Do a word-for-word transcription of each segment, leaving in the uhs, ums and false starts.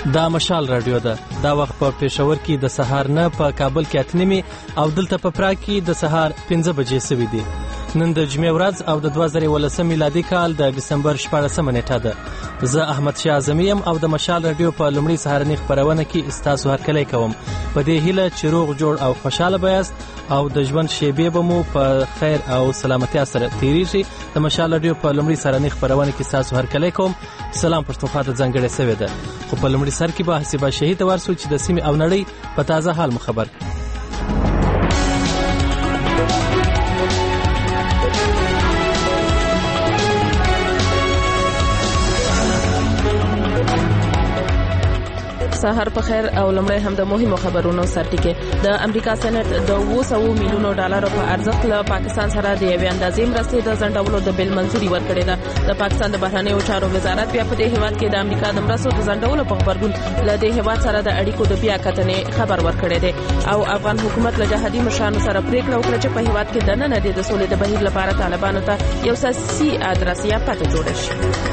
دا مشال رادیو ده. دا وخت په پېښور کې د سهار نه په کابل کې اته نیمې او دلته په پراګ کې د سهار پنځه بجې سوي دي. نن د جمعې ورځ او د دوه زره ولسم میلادي کال د ډسمبر شپاړسمه نیټه ده. زه احمد شاه اعظمي یم او د مشال رادیو په لومړي سهارني خپرونه کې ستاسو هرکلی کوم. په دې هیله چې روغ جوړ او خوشاله بیاست او د ژوند شېبې به مو په خیر او سلامتیا سره تیریږي. د مشال رادیو په لومړي سهارني خپرونه کې ستاسو هرکلی کوم. سلام پښتونخوا ته ځانګړی سوی ده. خو په لومړي سر کې به حسیبه شهید ورسو چې د سیمې او نړۍ په تازه حال مو خبر کړي. سهار په خیر او لمړی هم د مهمو خبرونو سرټکی. د امریکا سېنات د اوه سوه میلیونو ډالرو په ارزښت له پاکستان سره د یوې اندازې مرستې د ځنډولو د بل منځوري ورکړې ده. د پاکستان د بهرنیو چارو وزارت بیا په دې هیواد کې د امریکا د مرستو د ځنډولو په خبرګون له دې هیواد سره د اړیکو د بیا کتنې خبر ورکړی دی. او افغان حکومت له جهادي مشرانو سره پریکړه وکړه چې په هیواد کې د نن د سولې د بهیر لپاره طالبانو ته یو سیاسي ادرسیه پته جوړه شي.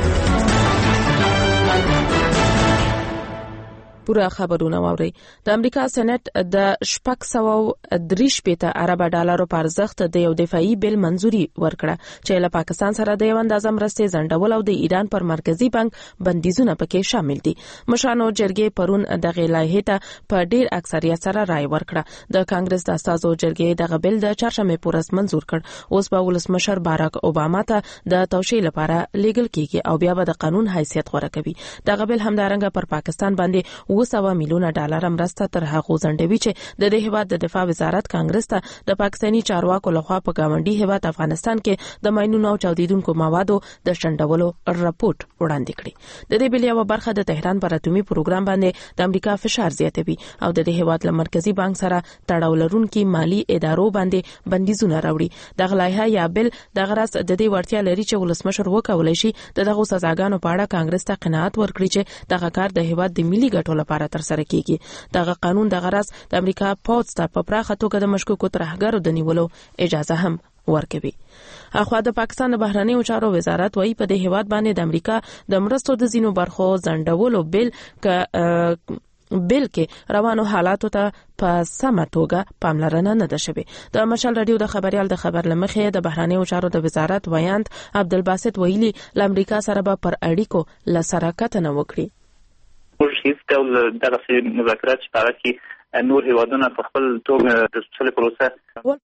پورا خبرونه واوري. د امریکا سېنات د شپږ سوه درې شپېته ارب ډالرو په ارزښت د یو دفاعي بل منځوري ورکړه چې له پاکستان سره د یو اندازه مرستې ځنډول او د ایران پر مرکزی بانک بندیزونه پکې شامل دي. مشرانو جرګې پرون دغه لایحه ته په ډیر اکثریت سره رائے ورکړه. د کانګرس د استازو جرګې دغه بل د چهارشنبه پورس منزور کړ. اوس به ولسمشر باراک اوباما ته د توشیح لپاره لیګل کیږي او بیا به د قانون حیثیت غوړه کوي. دغه بل همدارنګه پر پاکستان باندې اوه سوه میلیونه ډالر مرسته تر هغه ځنډوي چې د دې هیواد د دفاع وزارت کانګرس ته د پاکستاني چارواکو لخوا په گاونډي هیواد افغانستان کې د ماینونو او چاودیدونکو موادو د شنډولو رپورت وړاندې کړی. د دې بل یو برخه د تهران پر اتومي پروګرام باندې د امریکا فشار زیاتوي او د دې هیواد له مرکزی بانک سره تړاو لرونکي مالی ادارو باندې بندیزونه راوړي. د غلایحه یا بل د غرض د دې ورتیا لري چې ولسمشر وکولای شي د دغه سزاګانو په اړه کانګرس ته قناعت ورکړي چې دغه کار د هیواد د ملي ګټو لپاره تر سره کیږي. دغه قانون د غرض د امریکا پوځ ته په پراخه توګه د مشکوکو ترهګرو د نیولو اجازه هم ورکوي. اخوا د پاکستان د بهرنیو چارو وزارت وايي په دې هیواد باندې د امریکا د مرستو د زینو برخو ځنډولو بل ک بل کې روانو حالاتو ته په سمه توګه پاملرنه نه ده شوې. د مشال رادیو د خبريال د خبر لمخې د بهرنیو چارو د وزارت ویاند عبدالباسط ویلي ل امریکا سره به پر اړیکو لسرکت نه وکړي. موږ هیڅ ډول دغه مذاکرات چې هغه کې نور هیوادونه په خپل توګه د سولې پروسه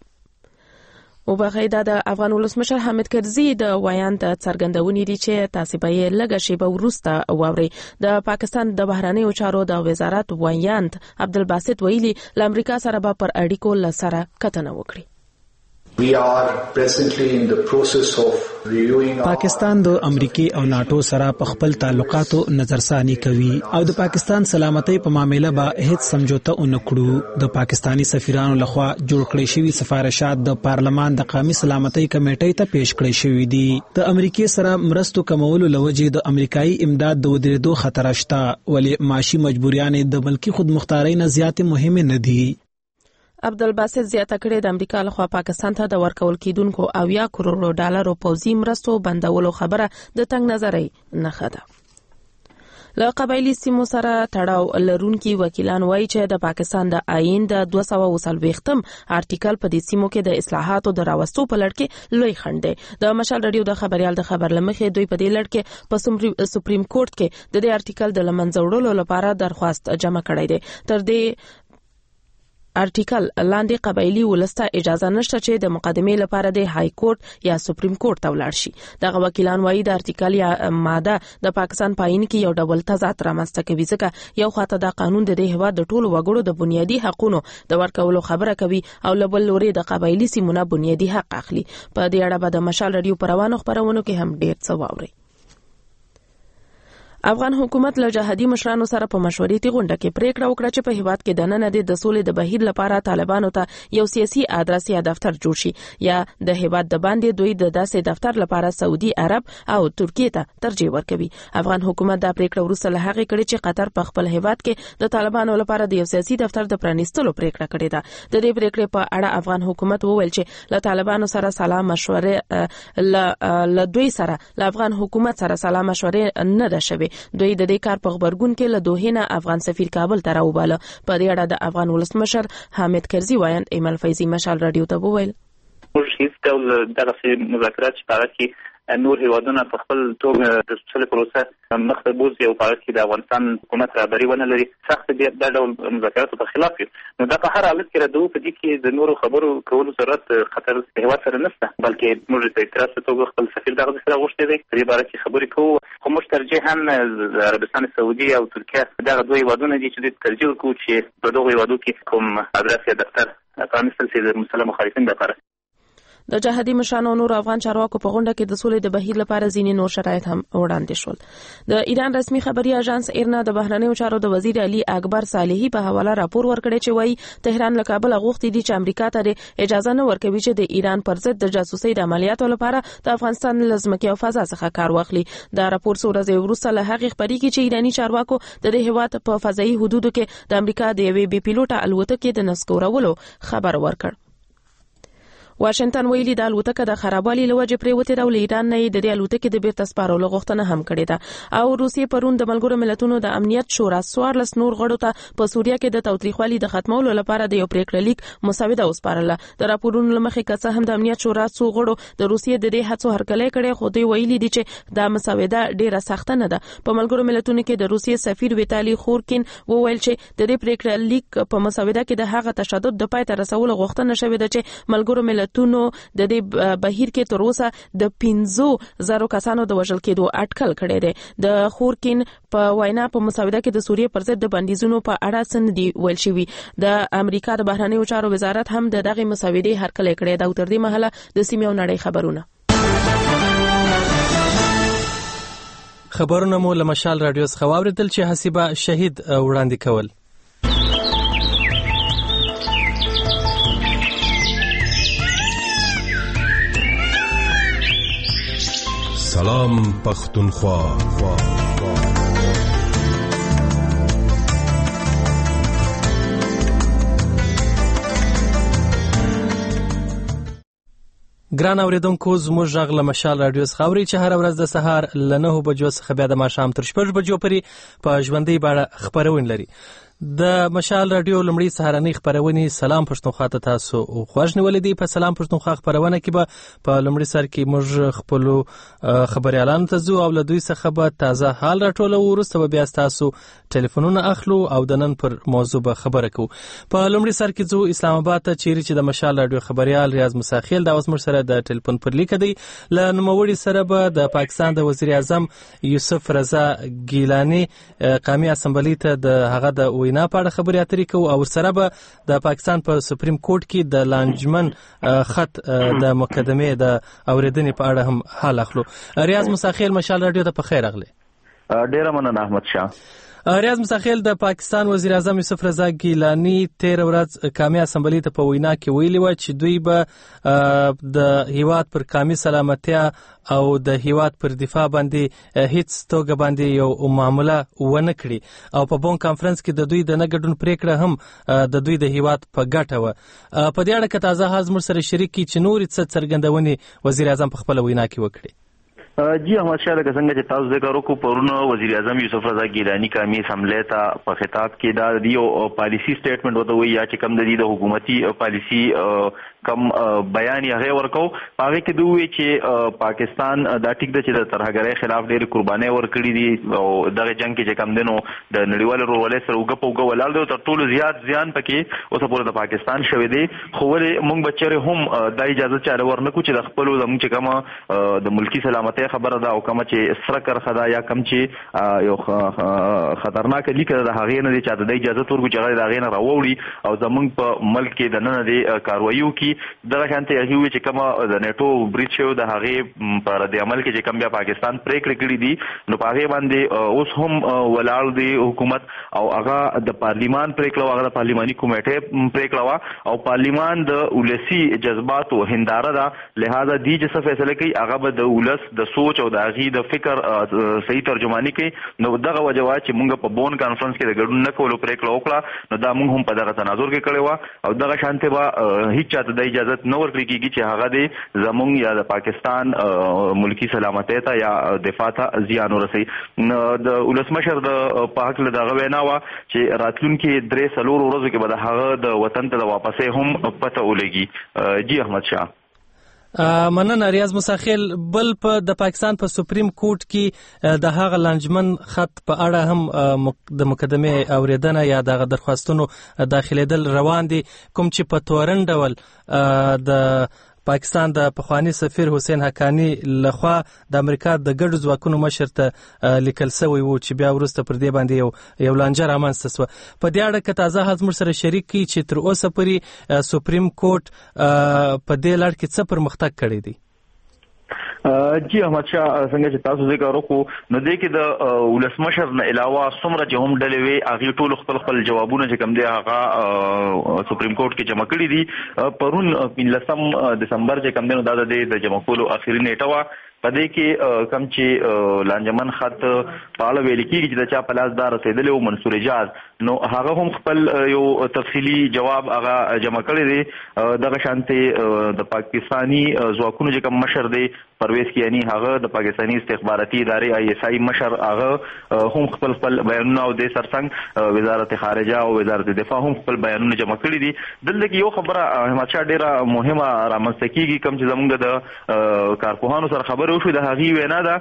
او بغیدا د افغان ولسمشر حامد کرزي د ویاند څرګندونې دي چې تاسو به یې لږه شیبه وروسته واوري. د پاکستان د بهرنیو چارو د وزارت ویاند عبدالباسط ویلي ل امریکا سره به پر اړیکو لسره کتنه وکړي. We are presently in the process of reviewing پاکستان د امریکای او ناتو سره په خپل تعلقاتو نظرثانی کوي او د پاکستان سلامتۍ په معاملې به هیڅ سمجھوته ونکړو. د پاکستانی سفیرانو لخوا جوړ کړی شوی سفارشات د پارلمان د قومي سلامتۍ کمیټې ته پیش کړی شوی دي. د امریکای سره مرستو کمولو لوجې د امریکایي امداد د ودرېدو خطر شته ولې معاشي مجبوریانې د ملکی خودمختارۍ نه زیاتې مهمه نه دي. عبدالباسط زیاته کړې د امریکا لخوا پاکستان ته د ورکول کیدونکو اویا کروڑ ډالرو پوځي مرستو بندولو خبره د تنگ نظرۍ نښه ده. له قبایلی سیمو سره تړاو لرونکي وکیلان وایي چې د پاکستان د آئین د دوه سوه څلوېښتم آرټیکل په دې سیمو کې د اصلاحاتو د راوستو په لړ کې لوی خنډ دی. د مشال رادیو د خبريال د خبر لمخې دوی په دې لړ کې په سپریم کورټ کې د دې آرټیکل د لمنځه وړلو لپاره درخواست جمع کړی دی. تر دې آرټیکل لاندې قبایلی ولسته اجازه نشته چې د مقدمې لپاره د های کورټ یا سپریم کورټ ته ولاړ شي. دغه وکیلان وایي د آرټیکل یا ماده د پاکستان پاین کې یو ډول تضاد رامنځته کوي ځکه یو خاطر د قانون د دې هیواد د ټولو وګړو د بنیادی حقوقو د ورکولو خبره کوي او لبل لوري د قبایلی سیمونه بنیادی حق اخلي. په دې اړه به د مشال رادیو پروانو خبرونو کې هم ډیر څه واوري. افغان حکومت له جهادي مشرانو سره په مشورتي غونډه کې پریکړه وکړه چې په هیواد کې د نن د سولې د بهیر لپاره طالبانو ته یو سیاسي ادرس یا دفتر جوړ شي یا د هیواد د باندې دوی د داسې دفتر لپاره سعودي عرب او ترکیه ته ترجیح ورکوي. افغان حکومت دا پریکړه وروسته له هغې کړې چې قطر په خپل هیواد کې د طالبانو لپاره د یو سیاسي دفتر د پرانیستلو پریکړه کړې ده. د دې پریکړې په اړه افغان حکومت وویل چې له طالبانو سره سلا مشورې له دوی سره له افغان حکومت سره سلا مشورې نه ده شوې دوی د دې کار په خبرګون کې له دوه نه افغان سفیر کابل ته راوباله. په دې اړه د افغان ولسمشر حامد کرزي وایي ایمل فیضی مشال رادیو ته وویل موږ هیڅ ډول دغه مذاکرات چې هغه کې نور هیوادونه په خپل توګه د سولې پروسه مخ ته بوځي او په هغه کې د افغانستان حکومت رهبري ونه لري سخت دي دا ډول مذاکراتو په خلاف دي. نو دا په هر حالت کې راځو په دې کې د نورو خبرو کولو ضرورت خطر هیواد سره نشته بلکې موږ د اعتراض په توګه خپل سفیر دغه سره غوښتي دي په دې باره کې خبرې کوو. خو موږ ترجیحاً عربستان سعودي او ترکیه دغه دوه هیوادونه دي چې د ترجیح ورکوو چې په دغو هیوادو کې کوم ادرس یا دفتر پرانیستل شي د مسلمان مخالفین لپاره. د جهادي مشرانو نور افغان چارواکو په غونډه کې د سولې د بهیر لپاره ځینې نور شرایط هم وړاندې شول. د ایران رسمي خبري اژانس ایرنا د بهرنیو چارو د وزیر علي اکبر صالحي په حواله راپور ورکړی چې وایي تهران له کابل غوښتي دي چې امریکا ته اجازه نه ورکوي چې د ایران پر ضد د جاسوسي د عملیاتو لپاره د افغانستان لزمکي او فضا څخه کار واخلي. دا راپور څو ورځې وروسته له هغې خبري کې چې ایراني چارواکو د دې هیواد په فضایي حدودو کې د امریکا د یوې بي پیلوټه الوتکې د نسکورولو خبر ورکړ. واشنگټن ویلي د الوتکه د خرابوالي لوجه پریوته د ایران نه د الوتکې د بیرته سپارولو غوښتنه هم کړې ده او روسیې پرون د ملګرو ملتونو د امنیت شورا څوارلس نور غړو ته په سوریه کې د تاوتریخوالي د ختمولو لپاره د یو پریکړه لیک مسوده وسپارله. د راپورونو لمخې کڅه هم د امنیت شورا څو غړو د روسیې د دې هڅو هرکلی کړي خو دوی ویلي دي چې دا مسوده ډیره سخته نه ده. په ملګرو ملتونو کې د روسیې سفیر ویتالي خورکین وویل چې د دې پریکړه لیک په مسوده کې د هغه تشدد د پای ته رسولو غوښتنه شوې ده چې ملګرو ملتونو د دې بهیر کې تر اوسه د پنځه زره کسانو د وژل کېدو اټکل کړی دی. د خورکین په وینا په مسوده کې د سوریې پر ضد د بندیزونو په اړه څه دی ویل شوی. د امریکا د بهرنیو چارو وزارت هم د دغه مسودې هرکلی کړی دی. تر دې مهاله د سیمې او نړۍ خبرونه خبرونه مو له مشال رادیو څخه واوریدل چې حسیبه شهید وړاندې کول. سلام پختونخوا. ګران اوریدونکو زموږ غږ له مشال رادیو څخه اوري چې هر ورځ د سهار له نهو بجو څخه بیا د ماښام تر شپږ بجو پورې په ژوندۍ بڼه خبرونه لري. د مشال رادیو لمړی سهارنۍ خبرونه سلام پښتونخوا ته تاسو خوښ نیولې دي. په سلام پښتونخوا خبرونه کې به په لمړی سر کې موږ خپل خبريالانو ته زو او له دوی څخه به تازه حال راټولو ورسته به بیا تاسو ټلیفونونه اخلو او د نن پر موضوع به خبره کوو. په لمړی سر کې زو اسلام آباد ته چیرې چې د مشال رادیو خبريال ریاض مساخیل دا اوس موږ سره د ټلیفون پر لیک دی. له نوموړي سره به د پاکستان د وزیر اعظم یوسف رضا ګیلانی قومي اسمبلی ته د هغه د وینا په اړه خبرې اترې کوو او سره به د پاکستان په سپریم کورټ کې د لانجمن خط د مقدمې د اوریدنې په اړه هم حال اخلو. ریاض مساخیل مشال رادیو ته په خیر راغلی. ډیره مننه احمد شاه. ریاض مساخیل د پاکستان وزیر اعظم یوسف رضا ګیلانی تیر ورځ قومي اسمبلی ته په وینا کې ویلي و چې دوی به د هیواد پر قومي سلامتیا او د هیواد پر دفاع باندې هیڅ توګه باندې یو معامله ونه کړي او په بون کانفرنس کې د دوی د نه ګډون پریکړه هم د دوی د هیواد په ګټه و. په دې اړه که تازه حال زموږ سره شریک کړي چې نورې څه څرګندونې وزیر اعظم په خپله وینا کې وکړي. جی احمد شاه لکه څنګه چې تاسو ذکر وکړو پرونه وزیر اعظم یوسف رضا ګیلانی قومي اسمبلی ته په خطاب کې دا د یو پالیسی سټیټمنټ وته وی یا چې کم د دې د حکومتي پالیسی کم بیان یې هغه ورکو هغه کې دوی چې پاکستان دا ټیک د چې د ترهګرۍ خلاف ډېر قربانۍ ورکړي دي او دغه جنگ کې چې کم دنو د نړیوال ورولې سره وګ په وګ ولال دی تر ټولو زیات زیان پکې اوس په د پاکستان شوې دي خو ولې موږ بچره هم د اجازه چاره ورنکو چې د خپل زموږ چې کوم د ملکی سلامتۍ خبره ده او کوم چې سرکر خدا یا کم چې یو خطرناک لیکه د هغې نه دي چې د اجازه تورګو چې هغه د هغې نه راوړي او زموږ په ملک کې د نن د کاروایو کې دغه شانته هغه وی چې کوم د نیټو بریټ شو د هغه پر د عمل کې چې کوم بیا پاکستان پریکړه کړې دي نو په هغه باندې اوس هم ولاړ دی حکومت او هغه د پارلیمان پریکړه هغه د پارلیماني کمیټه پریکړه او پارلیمان د ولسی جذباتو هنداره ده لہذا دی چې څه فیصله کوي هغه به د ولس د سوچ او د هغه د فکر صحیح ترجمانی کوي نو دغه وجوه چې موږ په بون کانفرنس کې د ګډون نه کولو پریکړه وکړه نو دا موږ هم په دغه تناظر کې کړی و او دغه شانته به هیڅ چاته د دا اجازه نه ورکړي کیږي چې هغه د زمونږ یا د پاکستان ملکی سلامتی ته یا دفاع ته زیان ورسوي. د ولسمشر د په حق له دغه وینا وه چې راتلونکي درې څلورو ورځو کې به د هغه د وطن ته د واپسۍ هم پته ولګي. جی احمد شاه. مننه ریاض مساخیل. بل په د پاکستان په سپریم کورټ کې د هغه لانجمن خط په اړه هم د مقدمه اوریدنه یا د درخواستونو داخليدل روان دي، کوم چې په تورن ډول د پاکستان د پخوانی سفیر حسین حقانی لخوا د امریکا د ګډو ځواکونو مشر ته لیکل شوی وو چې بیا وروسته پر دې باندې یو یو لانجه رامنځته شوه. په دې اړه که تازه حال موږ سره شریک کړي چې تر اوسه پورې سپریم کورټ په دې لړ کې څه پرمختګ کړی دی؟ جی احمد شاه څنګه چې تاسو ذکر وکړو نو دې کې د ولسمشر نه علاوه څومره چې هم ډلې وي هغه ټول خپل خپل جوابونه چې کوم دی هغه سپریم کورټ کې جمع کړي دي. پرون پنځلسم دسمبر چې کوم دی نو دا د جمع کولو اخیری نیټه وه. په دې کې کم چې لانجمن خط په اړه ویل کېږي چې د چا په لاس دا رسېدلی و منصور اجاز، نو هغه هم خپل یو تفصیلي جواب هغه جمع کړی دی. دغه شانتې د پاکستاني ځواکونو چې کوم مشر دی پرویز کیانی هغه د پاکستاني استخباراتي ادارې آی اس آی مشر هغه هم خپل خپل بیانونه او د سرڅنګ وزارت خارجه او وزارت دفاع هم خپل بیانونه جمع کړي دي. دلته کې یو خبره احمد شاه ډیره مهمه رامنځته کېږي کوم چې زموږ د کارپوهانو سره خبرې وشوې د هغې وینا ده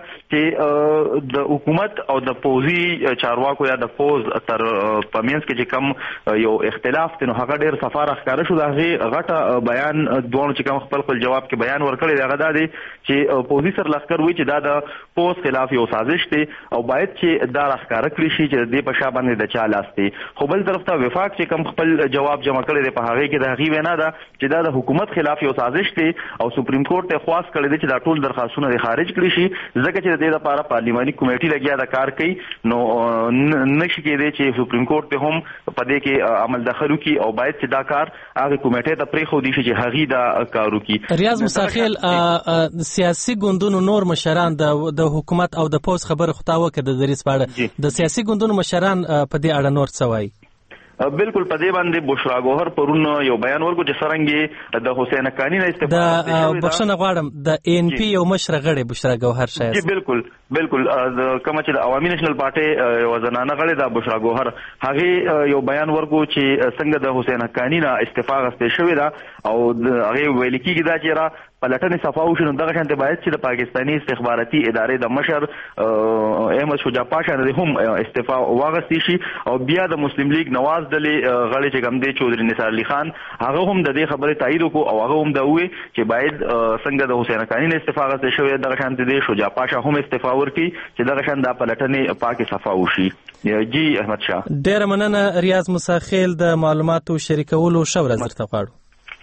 چې د حکومت او د پوځي چارواکو یا د پوز تر په منځ کې چې کوم یو اختلاف دی نو هغه ډېر صفا راښکاره شو. د هغې غټه بیان دواړو چې کوم خپل خپل جواب کې بیان ورکړی دی هغه دا دی چې پوځي سرلښکر وایي چې دا د پوز خلاف یو سازش دی او باید چې دا راښکاره کړي شي چې د دې په شا باندې د چا لاس دی. خو بل طرف ته وفاق چې کوم خپل جواب جمع کړی دی په هغې کې د هغې وینا ده چې دا د حکومت خلاف یو سازش دی او سپریم کورټ ته خواست کړی دی چې دا ټول درخواستونه خارج کړي شي ځکه چې د دې لپاره پارلیماني کمیټې لګیا د کار کوي نو نشي کېدی چې سپریم کورټ ته هم په دې کې عمل دخل وکړي او باید چې دا کار هغه کمیټې ته پرېښودی شي چې هغې دا کار وکړي. ریاض مساخیل سیاسي ګوندونو نور مشران د حکومت او د پوز خبره خو تا وکړه د دریځ په اړه د سیاسي ګوندونو مشران په دې اړه نور څه وایي؟ بالکل په دې باندې بشرا ګوهر پرون یو بیان ورکړ چې څرنګه د حسین حقانی نه استفاده د بخښنه غواړم د ان پی یو مشر غړي بشرا ګوهر شاید جی بالکل بالکل د کوم چې د عوامي نېشنل پارټي یو زنانه غړي د بشرا ګوهر هغه یو بیان ورکړ چې څنګه د حسین حقانی نه استفاده غوښته شوې ده او هغه ویل کېږي دا چې را پلټنې صفا وشي نو دغه شانتې باید چې د پاکستاني استخباراتي ادارې د مشر احمد شجاع پاشا نه هم استعفا واغستی شي او بیا د مسلم لیگ نواز ډلې غړي چې کوم دی چودري نثار علي خان هغه هم د دې خبرې تایید وکړو او هغه هم دا وایي چې باید څنګه د حسین حقانی نه استعفا غوښته شوې دغه شانتې دی شجاع پاشا هم استعفا ورکړي چې دغه شان د پلټنې پاکي صفا وشي. جی احمد شاه ډېر مننه. ریاض مساخیل د معلوماتو شریکولو شو ورځ درته غواړو.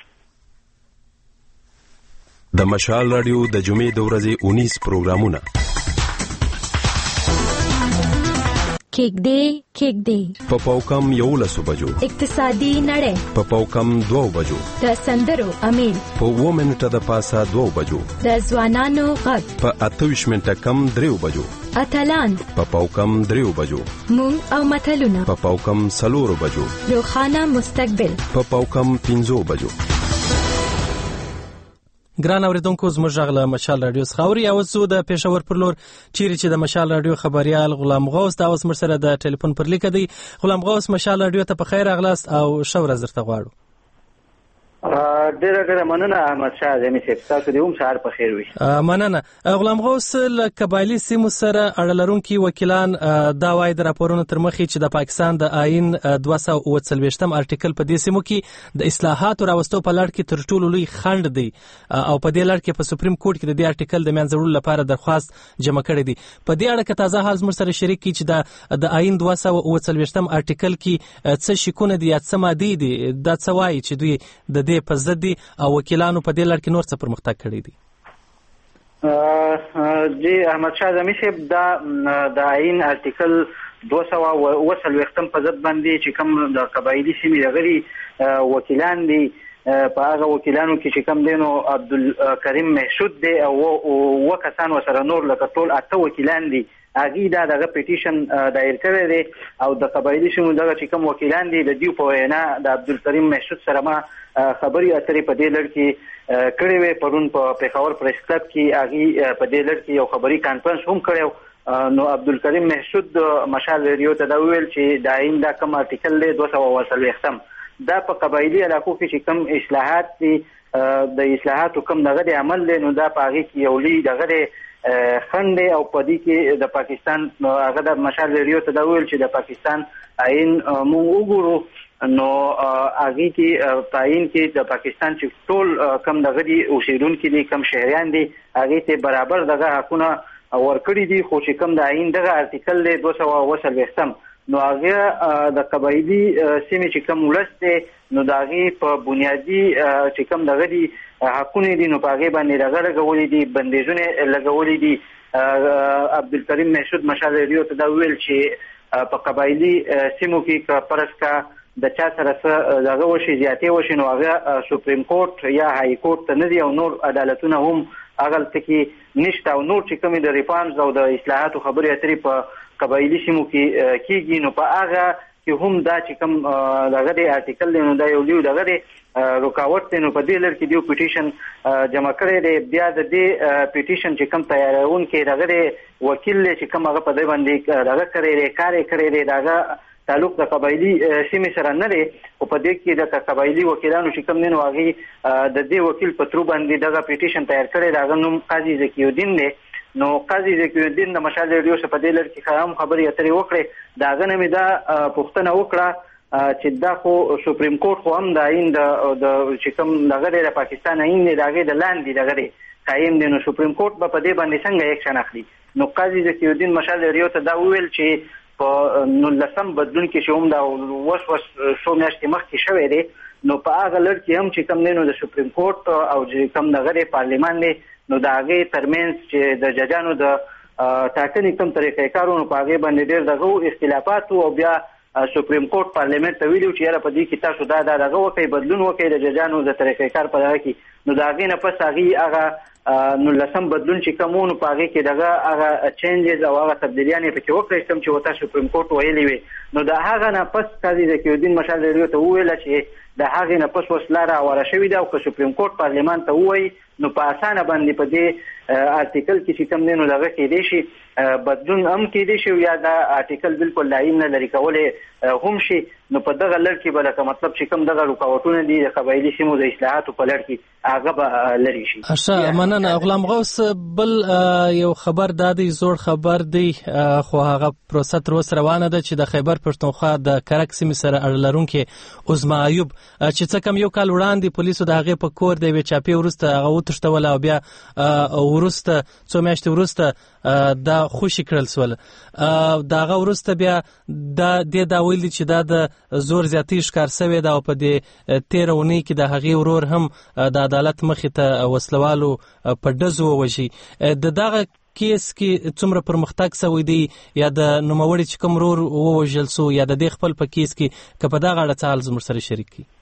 د مشال رادیو د جمعې د ورځې اونیس پروګرامونه کېک دی کېک دی په پاوکم یولسو بجو اقتصادي نړۍ په پاوکم دوو بجو د سندرو امیل په اووه منټه د پاسه دوو بجو د ځوانانو غږ په اتهویشت منټه کم دریو بجو اتلان په پاوکم دریو بجو مونږ او متلونه په پاوکم څلورو بجو روښانه مستقبل په پاوکم پنځو بجو. ګران اوریدونکو زموږ غږ له مشال رادیو څخه اوري او زه د پېښور پر لور چیرې چې د مشال رادیو خبريال غلام غوث دا اوس مر سره د ټلیفون پر لیک دی. غلام غوث مشال رادیو ته په خیر راغلاست او شو ورځ درته غواړو. ډیره ډیره مننه احمد شاه زمي صاحب تاسو دې هم سهار په خیر وي. مننه. غلام غوث له قبایلی سیمو سره اړه لرونکي وکیلان دا وایي د راپورونو تر مخې چې د پاکستان د آئین دوه سوه اووه څلوېښتم ارټیکل په دې سیمو کې د اصلاحاتو راوستو په لړ کې تر ټولو لوی خنډ دی او په دې لړ کې په سپریم کورټ کې د دې ارټیکل د منځ وړلو لپاره درخواست جمع کړی دی. په دې اړه که تازه حال زموږ سره شریک کړي چې د آئین دوه سوه اووه څلوېښتم ارټیکل کې څه شکونه دي یا څه مادې دي دا څه وایي چې دوی د دې په ضد دي او وکیلانو په دې لړ کې نور څه پرمختګ کړی دی؟ جی احمد شاه زمي صاحب دا د آئین ارټیکل دوه سوه اووه څلوېښتم په ضد باندې چې کوم د قبایلي سیمې غړي وکیلان دي په هغه وکیلانو کې چې کوم دی نو عبدالکریم محشود دی او اووه کسان ورسره نور لکه ټول اته وکیلان دي هغه دا دغه پیټیشن دایر کړی دی او د قبایلی سیمو دغه چې کوم وکیلان دي د دیو په وینا د عبدالکریم محسود سره ما خبري اترې په دې لړ کې کړې وې پرون په پیښور پریس کلب کې هغه په دې لړ کې یو خبري کانفرنس هم کړو نو عبدالکریم محسود مشال ریډیو ته دا ویل چې د آئین دا کوم آرټیکل دی دوه سوه څلوېښتم دا په قبایلی علاقو کې چې کوم اصلاحات دي د اصلاحاتو کوم دغه د عمل دی نو دا په هغه کې یو لوی دغه د خند او په دې کې د پاکستان هغه د مشال ریډیو ته دا ویل چې د پاکستان آئین مونږ وګورو نو هغه کې پاین کې د پاکستان چې ټول کم دغه دي اوسیدونکو دي کم شهریان دي هغه ته برابر دغه حقونه ورکړي دي خو چې کم د آئین دغه آرټیکل دی دوه سوه څلوېښتم نو هغه د قبایلی سیمې چې کم ولست نو داغي په بنیادی چې کم دغه دي حقونه دي نو په هغه باندې دغه لګولې دي بندیزونه لګولې دي عبدالکریم محسود مشال ریډیو ته دا ویل چې په قبایلی سیمو کې پرس کا د چا سره دغه وشي زیاتې وشي نو هغه سپریم کورټ یا های کورټ ته نه دي او نور عدالتونه هم هغه تکي نشته او نور چې کوم د ریفارمز او د اصلاحاتو خبرې اترې په قبایلی سیمو کې کېږي نو په هغه کې هم دا چې کوم دغه د آرټیکل دی نو دا یو لوی دغه دی رکاوټ دی نو په دې لړ کې دیو پیټیشن جمع کړی دی بیا د دې پیټیشن چې کوم تیارونکي دغه دی وکیل چې کوم هغه په دې باندې دغه کړی دی کار یې کړی دی دغه تعلق د قبایلی سیمې سره نه دی او په دې کې د قبایلی وکیلانو چې کوم دین واغي د دې وکیل په تر باندې دغه پیټیشن تیار کړی دا نوم قاضي زکی الدین دی نو قاضي زکی الدین د مشال ریډیو څخه په دې لړ کې خام خبري اترې وکړي دا غنه مې دا پښتنه وکړه چې دا خو سپریم کورټ خو هم د آئین د چې کوم دغه د پاکستان آئین دی دغه د لاندې دغه دی قایم دی نو سپریم کورټ به په دې باندې څنګه اکشن اخلي نو قاضي زکی الدین مشال ریډیو ته دا ویل چې په نو لسم بدلون کې شوم دا وس وس شو میاشتې مخکې شوی دی نو په هغه لړ کې هم چې کوم دی نو د سپریم کورټ او چې کوم دغه د پارلیمان دی نو د هغې ترمنځ چې د ججانو د ټاکنې کوم طریقې کارونو په هغې باندې ډېر دغه اختلافات او بیا سپریم کورټ پارلیمنت ته ویلي چې یاره په دې کې تاسو دا دا دغه وکړئ بدلون وکړئ د ججانو د طریقې کار په دغه کې نو د هغې نه پس هغې هغه نو لسم بدلون چې کومونو په هغې کې دغه هغه چینجز او هغه تبدیلیان یې پکې وکړئ کوم چې ورته سپریم کورټ ویلي وي نو د هغه نه پس قاضي زکی الدین مشال ریډیو ته وویله چې د هغې نه پس اوس لاره هواره شوې ده او که سپریم کورټ پارلیمان ته ووایي نو په اسانه باندې په دې آرټیکل کې چې کوم دی نو دغه کېدی شي بدلون هم کېدی شي یا دا آرټیکل بالکل د آئین نه لرې کولی هم شي نو په دغه لړ کې به لکه مطلب چې کوم دغه رکاوټونه دي د قبایلي سیمو د اصلاحاتو په لړ کې هغه به لرې شي. ښه مننه غلام غوث. بل یو خبر دا دی زوړ خبر دی خو هغه پروسه تر اوسه روانه ده چې د خیبر پښتونخوا د کرک سیمې سره اړه لرونکي عظما ایوب چې څه کم یو کال وړاندې پولیسو د هغې په کور د یوې چاپې وروسته هغه وتښتول او بیا وروسته څو میاشتې وروسته دا خوشي کړل سول. د هغه وروسته بیا دا دې دا ویلي چې دا د زور زیاتی ښکار سوی ده او په دې تېره اونۍ کې د هغې ورور هم د عدالت مخې ته وسلوالو په ډزو ووژي. د دغه کیس کې څومره پرمختګ سوی دی یا د نوموړي چې کوم ورور ووژل سو یا د دې خپل په کیس کې که په دغه اړه څه حال زموږ سره شریک کړي؟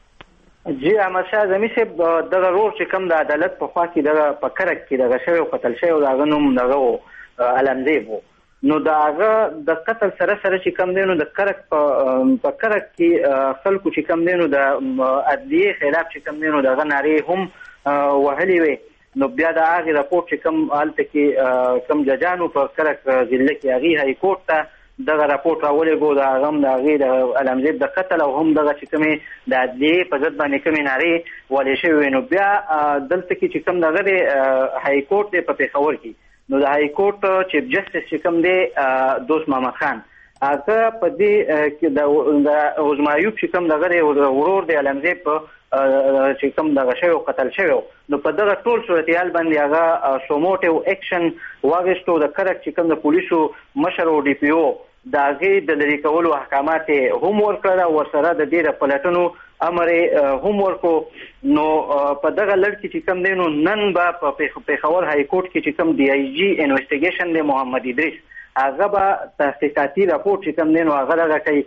جی احمد شاه اعظمي صاحب دغه ورور چې کوم د عدالت په خوا کې دغه په کرک کې دغه شوی او قتل شوی او د هغه نوم دغه علمزیب و نو د هغه د قتل سره سره چې کوم دی نو د کرک په کرک کې خلکو چې کوم دی نو د عدلیې خلاف چې کوم دی نو دغه نارې هم وهلې وې نو بیا د هغې راپورټ چې کوم هلته کې کوم ججانو په کرک ضلع کې هغې های کورټ ته دغه راپورټ راولېږو د هغه هم د هغې د علمزیب د قتل او هم دغه چې کومې د عدلیې په ضد باندې کومې نارې ولې شوې وې نو بیا دلته کې چې کوم دغه دی های کورټ دی په پېښور کې نو د های کورټ چیف جسټس چې کوم دی دوست محمد خان هغه په دې کې د عظما ایوب چې کوم دغه دی ورور دی علمزیب په چې کوم دغه شوی او قتل شوی نو په دغه ټول صورتحال باندې هغه سوموټیو اکشن واخیستو د کرک چې کوم د پولیسو مشر او ډي پي او د هغې د لرې کولو احکامات یې هم ورکړه او ورسره د دې د پلټنو امر یې هم ورکړو نو په دغه لړ کې چې کوم دی نو نن به په پېښور های کورټ کې چې کوم ډي آی جي انویسټیګیشن دی محمد ادریس هغه به تحقیقاتي راپورټ چې کوم دی نو هغه دغه کوي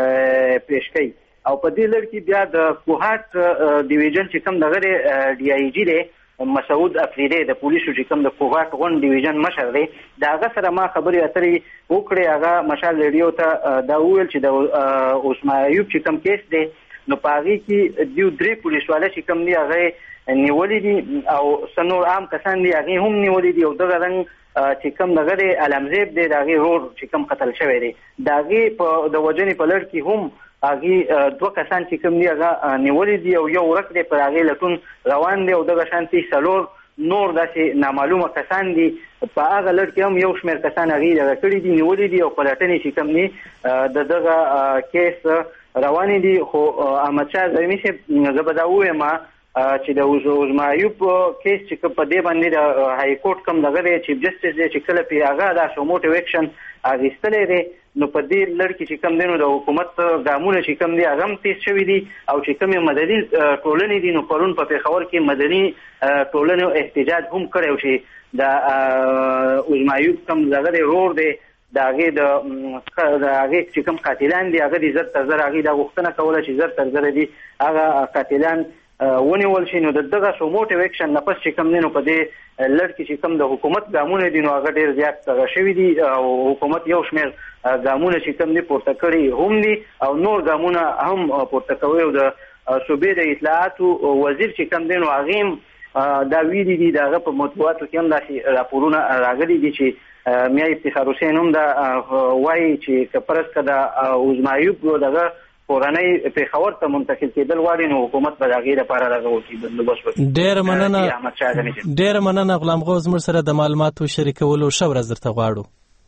پیش کوي او په دې لړ کې بیا د کوهاټ ډیویژن چې کوم دغه ډي آی جي دی مسعود افریدی د پولیسو چې کوم د کوغاټ غون ډیویژن مشر دی دا هغه سره ما خبرې اترې وکړې. هغه مشال ریډیو ته دا وویل چې د عثمان ایوب چې کوم کیس دی نو په هغې کې دیو درې پولیسواله چې کوم دی هغه نیولې دي او څه نور عام کسان دي هغې هم نیولې دي او دغه رنګ چې کوم دغه دی علمزیب دی د هغې رور چې کوم قتل شوی دی د هغې په د وژنې په لړ کې هم هغې دوه کسان چې کوم دي هغه نیولې دي او یو ورک دی پر هغې لټون روان دی او دغه شانتي څلور نور داسې نامعلومه کسان دي په هغه لړ کې هم یو شمېر کسان هغې دغه کړي دي نیولې دي او په لټنې چې کوم دي د دغه کیس روانې دي. خو احمدشاه زلمي صاحب زه به دا ووایم چې د عثمان ایوب کیس چې په دې باندې د های کورټ کوم دغه دی چیف جسټس دی چې کله پې هغه دا سوموټیو ایکشن اخیستلی دی نو په دې لړ کې چې کوم دی نو د حکومت ګامونه چې کوم دی هغه هم تیز شوي دي او چې کومې مدني ټولنې دي نو پرون په پېښور کې مدني ټولنو احتجاج هم کړی چې د عثمان ایوب کوم دغه دی رور دی د هغې د هغې چې کوم قاتلان دي هغه دي زر تر زر هغې دا غوښتنه کوله چې زر تر زره دي هغه قاتلان ونیول شي. نو د دغه سوموټیو ایکشن نه پس چې کوم دی نو په دې لړ کې چې کوم د حکومت ګامونه دي نو هغه ډېر زیات دغه شوي دي او حکومت یو شمېر ګامونه چې کوم دي پورته کړي هم دي او نور ګامونه هم پورته کوي او د صوبې د اطلاعاتو وزیر چې کوم دی نو هغې هم دا ویلي دي د هغه په مطبوعاتو کې هم داسې راپورونه راغلي دي چې میا افتخار حسین هم دا وایي چې که پرس که د عثمان ایوب دغه کورنۍ پېښور ته منتقل کېدل غواړي نو حکومت به د هغې لپاره دغه وکړي بندوبست وکړي. ډېره مننه ډېره مننه غلام غوث موږ سره د معلوماتو شریکولو ښه ورځ درته غواړو.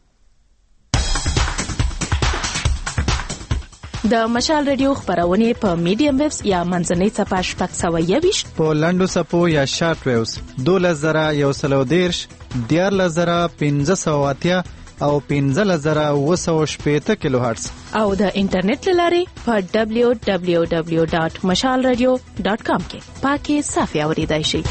د مشال ریډیو خپرونې په میډیم ویوز یا منځنۍ څپه شپږ سوه یویشت په لنډو څپو یا شارټ ویوز دولس زره یو سل او دېرش دیارلس زره پنځه سوه اتیا او پنځلس زره اوه سوه شپېته کیلو هرټز او د انټرنیټ له لارې په ډبلیو ډبلیو ډبلیو ډاټ مشال ریډیو ډاټ کام کې پاکې صافي اورېدای شئ.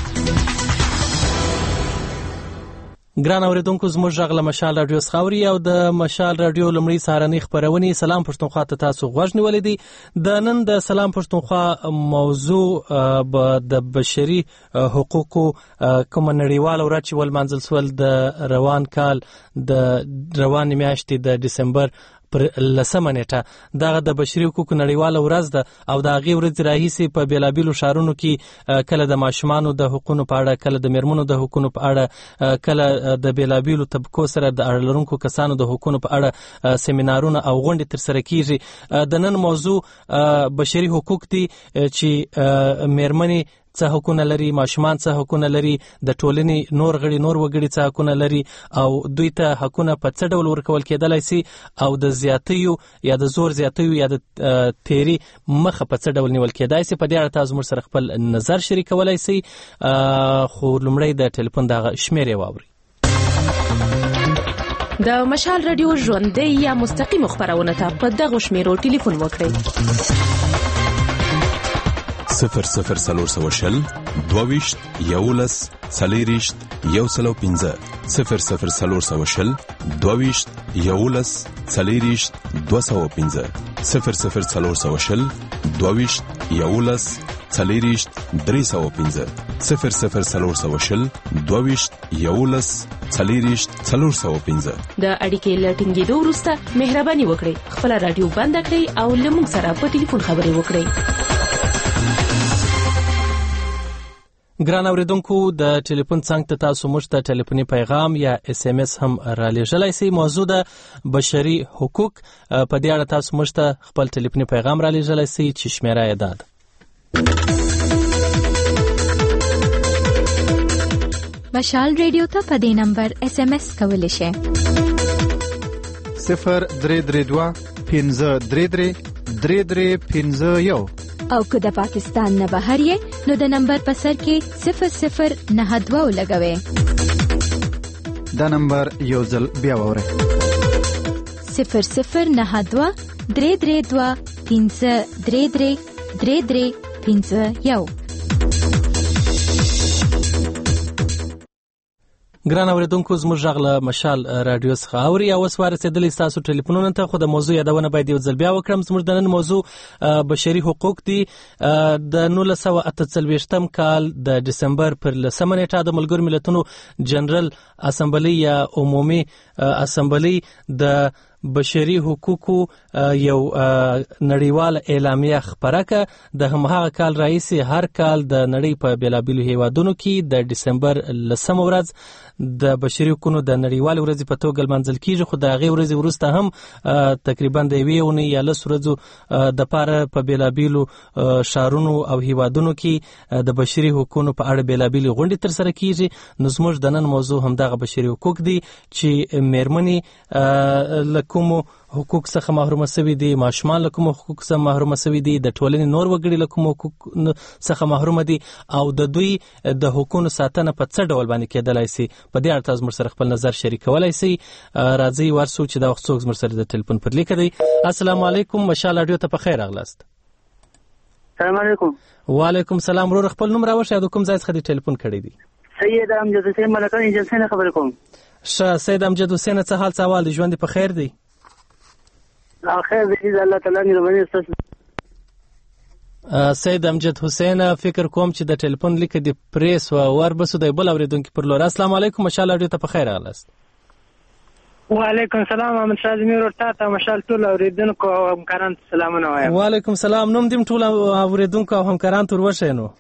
ګران اوریدونکو زموږ غږ له مشال رادیو څخه اوري او د مشال رادیو لومړی سهارنۍ خپرونې سلام پښتونخوا ته تاسو غوږ نیولی دی. د نن د سلام پښتونخوا موضوع به د بشري حقوقو کومه نړیواله ورځ چې ولمانځل سول د روان کال د روانې میاشتې د ډسمبر پر لسمه نیټه دغه د بشري حقوقو نړیواله ورځ ده او د هغې ورځې راهیسې په بېلابېلو ښارونو کې کله د ماشومانو د حقونو په اړه کله د میرمنو د حقونو په اړه کله د بېلابېلو طبقو سره د اړه لرونکو کسانو د حقونو په اړه سیمینارونه او غونډې ترسره کېږي. د نن موضوع بشري حقوق دي چې میرمنې څه حقونه لري، ماشومان څه حقونه لري، د ټولنې نور غړي نور وګړي څه حقونه لري او دوی ته حقونه په څه ډول ورکول کېدلی سي او د زیاتیو یا د زور زیاتیو یا د تیری مخه په څه ډول نیول کېدای سي. په دې اړه تاسو موږ سره خپل نظر شریکولی سئ. خو لومړی د ټلیفون دغه شمېرې واورئ. د مشال رادیو ژوندۍ یا مستقیم خپرونه ته په دغه شمېرو ټلیفون وکړئ: صفر صفر سلور سوه شل دوویشت یولس څلېرویشت یو سل او پنځه صفر صفر سلور سوه شل دوویشت یولس څلېرویشت دوه سوه پنځه صفر صفر سلور سوه شل دوویشت یولس څلېرویشت درې سوه پنځه صفر صفر سلور سوه شل دوویشت یولس څلېرویشت څلور سوه پنځه. د اړیکې له ټینګېدو وروسته مهرباني وکړئ خپله راډیو بنده کړئ او له موږ سره په ټلیفون خبرې وکړئ. ګران اوریدونکو د ټلیفون څنګ ته تاسو موږ ته ټلیفوني پیغام یا اس ام اس هم رالیږلی سئ. موضوع د بشري حقوق. په دې اړه تاسو موږ ته خپل ټلیفوني پیغام رالیږلی سئ چې شمېره یې دا ده: مشال ریډیو ته په دې نمبر اس ام اس کولی شئ: صفر درې درې دوه پنځه درې درې درې درې پنځه یو. او که د پاکستان نه بهر یې نو د نمبر په سر کې صفر صفر نهه دوه ولګوئ. دا نمبر یو ځل بیا واورئ: صفر صفر نهه دوه درې درې دوه پنځه درې درې درې درې پنځه یو. ګران اوریدونکو زموږ غږ له مشال رادیو څخه اوري او اوس ورسېدلی ستاسو ټلیفونونو ته. خو د موضوع یادونه باید یو ځل بیا وکړم. زموږ د نن موضوع بشري حقوق دي. د نولس سوه اته څلوېښتم کال د ډسمبر پر لسمه نیټه د ملګرو ملتونو جنرال اسمبلی یا عمومي اسمبلی د بشري حقوقو یو نړیوال اعلامیه خپره کړه. د هماغه کال راهیسې هر کال د نړۍ په بیلابیلو هیوادونو کې د ډسمبر لسمه ورځ د بشري حقوقو د نړیوال ورځې په توګه لمانځل کیږي. خو د هغې ورځې وروسته هم تقریبا د یوې اونۍ یا لس ورځو دپاره په بیلابیلو ښارونو او هیوادونو کې د بشري حقوقو په اړه بیلابیلې غونډې ترسره کیږي. نو زموږ د نن موضوع همدغه بشري حقوق دي چې مېرمنې له کومو حقوق څخه محرومه شوي دي، ماشومان له کومو حقوق څخه محرومه شوي دي، د ټولنې نور وګړي له کومو حقوق څخه محرومه دي او د دوی د حقوقو ساتنه په څه ډول باندې کېدلی سي. په دې اړه تاسو موږ سره خپل نظر شریکولی سئ. راځئ ورسو چې دا وخت څوک زموږ سره د ټلیفون پر لیکه دی. السلام علیکم، مشال راډیو ته په خیر راغلاست. السلام علیکم. وعلیکم السلام. ورور خپل نوم راوښیه، د کوم ځای څخه دې ټلیفون کړی دی؟ سید امجد حسین ملکان ایجنسی نه خبرې کوم. ښه سید امجد حسین، څه حال څه احوال دی؟ ژوند په خیر دی؟ خیر دی، الله تعالی مهرباني ستاسو. سید امجد حسین، فکر کوم چې د ټلیفون لیکه دی پریس و وربسو د بل اوریدونکي پر لور. السلام علیکم، مشال راډیو ته په خیر راغلاست. وعلیکم السلام، احمد شاه زمیر ورته ته مشال ټول اوریدونکو او همکارانو سلامونه وایم. وعلیکم السلام. نوم دې ټول اوریدونکو او همکارانو ته وروښیه. نو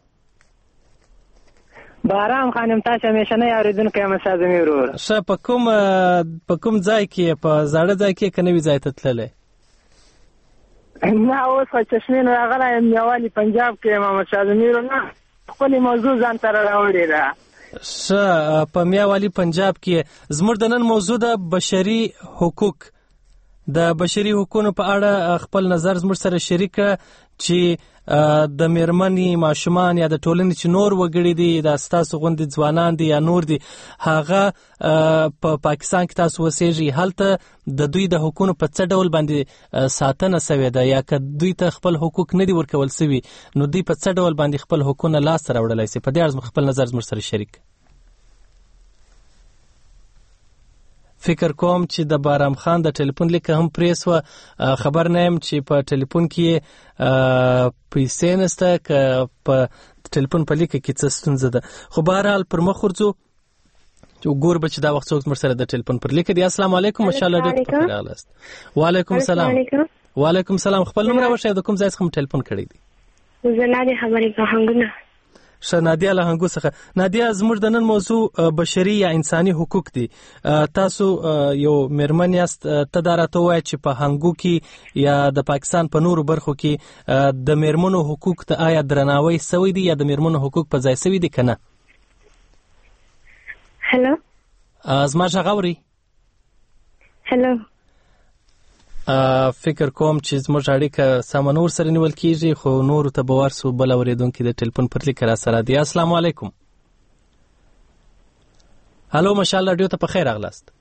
بارام خانم، تاسو همیشنی اوریدونکو احمد شاه زمیر ورور. ښه، په کوم په کوم ځای کې، په زاړه ځای کې که نوي ځای ته تللی؟ نه، اوس خو چشمین راغلی یم، میوالي پنجاب کې یم احمد شاه زمیر. نه، خپلې موضوع ځان سره راوړې ده. ښه، په میوالي پنجاب کې زموږ د نن موضوع د بشري حقوق. د بشري حقوقو په اړه خپل نظر زموږ سره شریک چې د میرمنې، ماشومان یا د ټولنې چې نور وګړي دي، د ستاسو غوندې ځوانان دي یا نور دي، هغه په پاکستان کې تاسو اوسېږئ، هلته د دوی د حقوقو په څه ډول باندې ساتنه سوې ده، یا که دوی ته خپل حقوق نه دي ورکول سوي نو دوی په څه ډول باندې خپل حقوقونه لاسته راوړلی سي؟ په دې اړه خپل نظر زموږ سره شریک. فکر کوم چې د بارام خان د ټلیفون لیکه هم پریس و. خبر نه یم چې په ټلیفون کې پیسې نسته که په ټلیفون په لیکه کې څه ستونزه ده. خو بهرحال پر مخ ورځو چې ګور به چې دا وخت څوک زموږ سره د ټلیفون پر لیکه دی. السلام علیکم، مشال راډیو ته په خیر راغلاست. وعلیکم السلام. وعلیکم السلام. خپل نوم راوښیه، د کوم ځای څخه مو ټلیفون کړی دی؟ زه نادیه خبرې کوم، هنګونه. ښه، نادیه له هنګو څخه. نادیه، زموږ د نن موضوع بشري یا انساني حقوق دي. تاسو یو میرمن یاست، ته دا راته ووایه چې په هنګو کې یا د پاکستان په نورو برخو کې د میرمنو حقوق ته آیا درناوی سوی دی یا د میرمنو حقوق په ځای سوي دي که نه؟ هلو، زما غږ اورئ؟ هلو، فکر کوم چې زموږ اړیکه سمه نور سره نیول کیږي، خو نورو ته به ورسو. بل اورېدونکي د ټلیفون پر لیکه را سره دی. السلام علیکم. هلو، مشال راډیو ته په خیر راغلاست.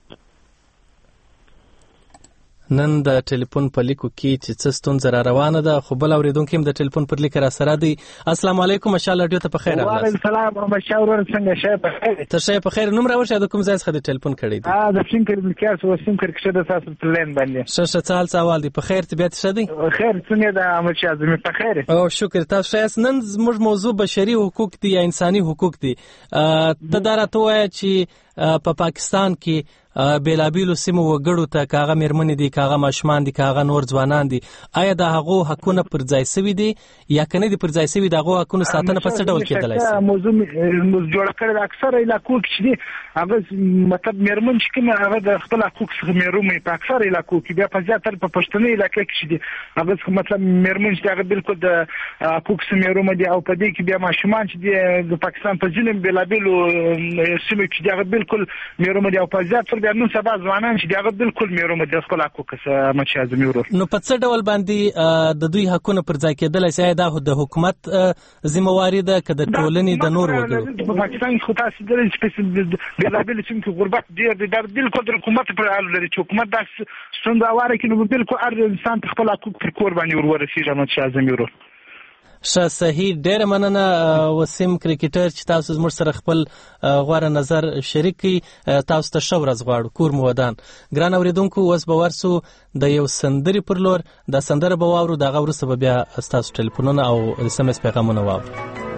نن د ټلیفون په لیکو کې چې څه ستونزه را روانه ده، خو بل اورېدونکي هم د ټلیفون پر لیکه را سره دی. السلام علیکم، مشال راډیو ته په خیر راغلاست. وعلیکم السلام، محمد شاه ورور، څنګه شې؟ په خیر. ته ښه په خیر. نوم راوښیه، د کوم ځای څخه د ټلیفون کړی دی؟ ا د فینکر ملکیاس و سیم کرکشه د تاسو په لین باندې. ښه ښه، څه حال څه احوال دی؟ په خیر، طبیعت ښه دی؟ خیر، څنګه ده احمد شاه زمیر؟ په خیر. او شکر، تاسو ښه یاست. نن زموږ موضوع بشري حقوق دي یا انساني حقوق دي. ته دا راته ووایه چې په پاکستان کې بیلابیلو سیمو وګړو ته، که هغه میرمنې دي، که هغه ماشومان دي، که هغه نور ځوانان دي، آیا د هغو حقونه پر ځای سوي دي یا که نه دي پر ځای سوي؟ د هغو حقونو ساتنه په څه ډول کېدلی سي؟ موضوع جوړه کړې ده. اکثره علاقو کې چې دي هغه مطلب میرمن چې کومه هغه د خپل حقوق څخه محروم وي. په اکثره علاقو کې، بیا په زیاتره په پښتني علاقې کې چې دي هغه مطلب میرمن چې هغه بالکل د حقوق څخه محروم دي. او په دې کې بیا ماشومان چې دي د پاکستان په ځینو بیلابیلو سیمو کې دي هغه بالکل محروم دي. او په زیاتره بیا نن سبا ځوانان چې دي هغه بالکل محروم دي د خپل حقوقو څخه. مچا زمي ورور، نو په څه ډول باندې د دوی حقونه پر ځای کېدلی سي؟ دا د حکومت ذمہواري ده که د ټولنې د نور وګړو؟ په پاکستان کې خو تاسو درې چې بیلابیل چې غربت ډېر دی، دا بالکل د حکومت پر اړه لري چې حکومت دا څنګه واره کې نو بالکل هر انسان خپل حقوق پر کور باندې ورورسیږي. مچا زمي ورور، ښه صحیح، ډېره مننه وسیم کرکټر چې تاسو زموږ سره خپل غوره نظر شریک کړي. تاسو ته ښه ورځ غواړو. کور مو ودان. ګران اورېدونکو، اوس به ورسو د یو سندرې پر لور. دا سندره به واورو، د هغه وروسته به بیا ستاسو ټلیفونونه او اس ام اس پیغامونه واورو.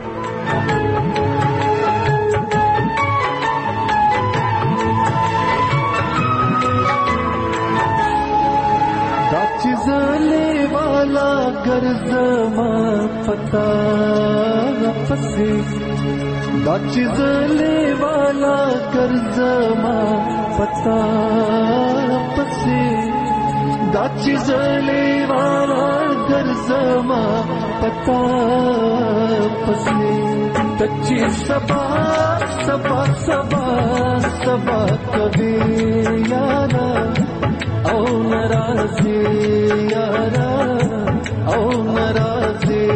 गर्जमा पता पसे दा चिजले वाला गर्जमा पता पसे दा चिजले वाला गर्जमा पता पसे कच्ची सबा सबा सबा सबा कभी यारा ओ नाराज़ी यारा ओ नाराज़ी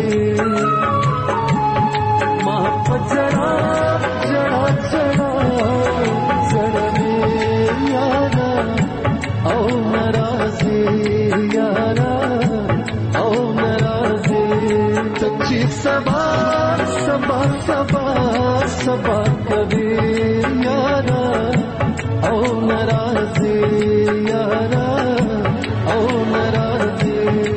माँ पजरा जरा जरा जरा यारा ओ नाराज़ी यारा ओ नाराज़ी कच्ची सबा सबा सबा सबा कभी यारा ओ नाराज़ी यारा ओ नाराज़ी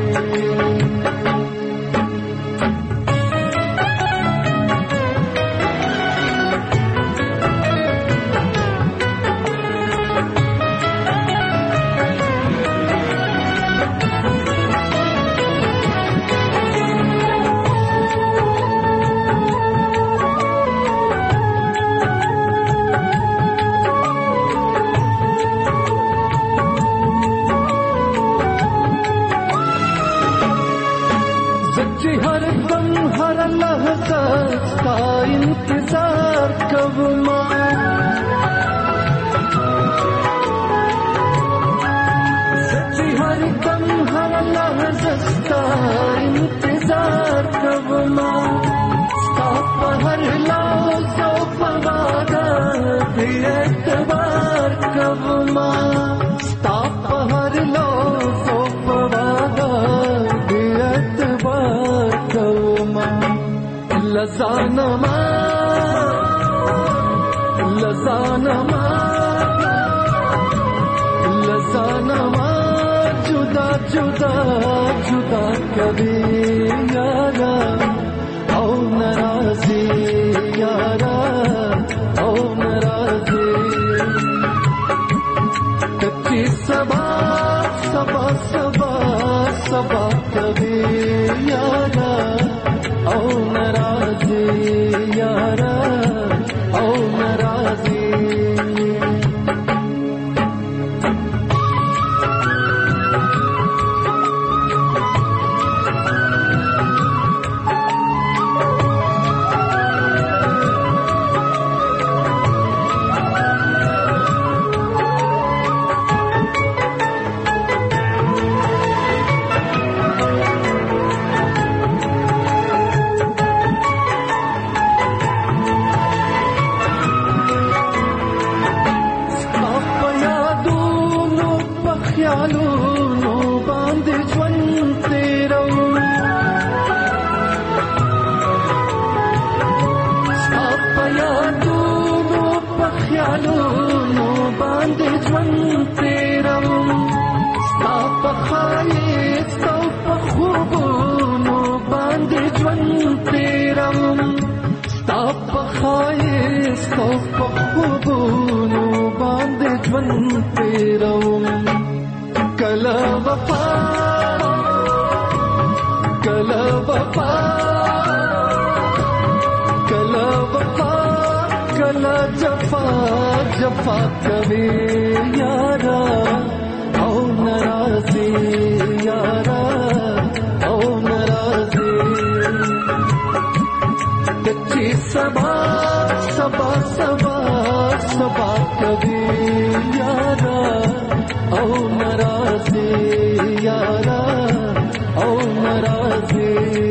हर दम हर लहज़ा का इंतजार कब मां सच्ची हर दम हर लहज़ा का इंतजार कब मां स्टॉप हर लहज़ा पवादा भी एतबार कब मां स्टॉप हर लहज़ा पवादा भी एतबार लज़ानमा लज़ानमा लज़ानमा जुदा जुदा जुदा कभी यारा ओ नाराज़ी यारा ओ नाराज़ी कच्ची सबा सबा सबा सबा कभी यारा ओ नाराज़ी यारा ओ नाराज़ी कला वफा कला वफा कला वफा कला जफा जफा कभी यारा ओ नाराज़ी यारा ओ नाराज़ी कच्ची सबा सबा सबा सबा कभी यारा ओ नाराज़ी यारा ओ नाराज़ी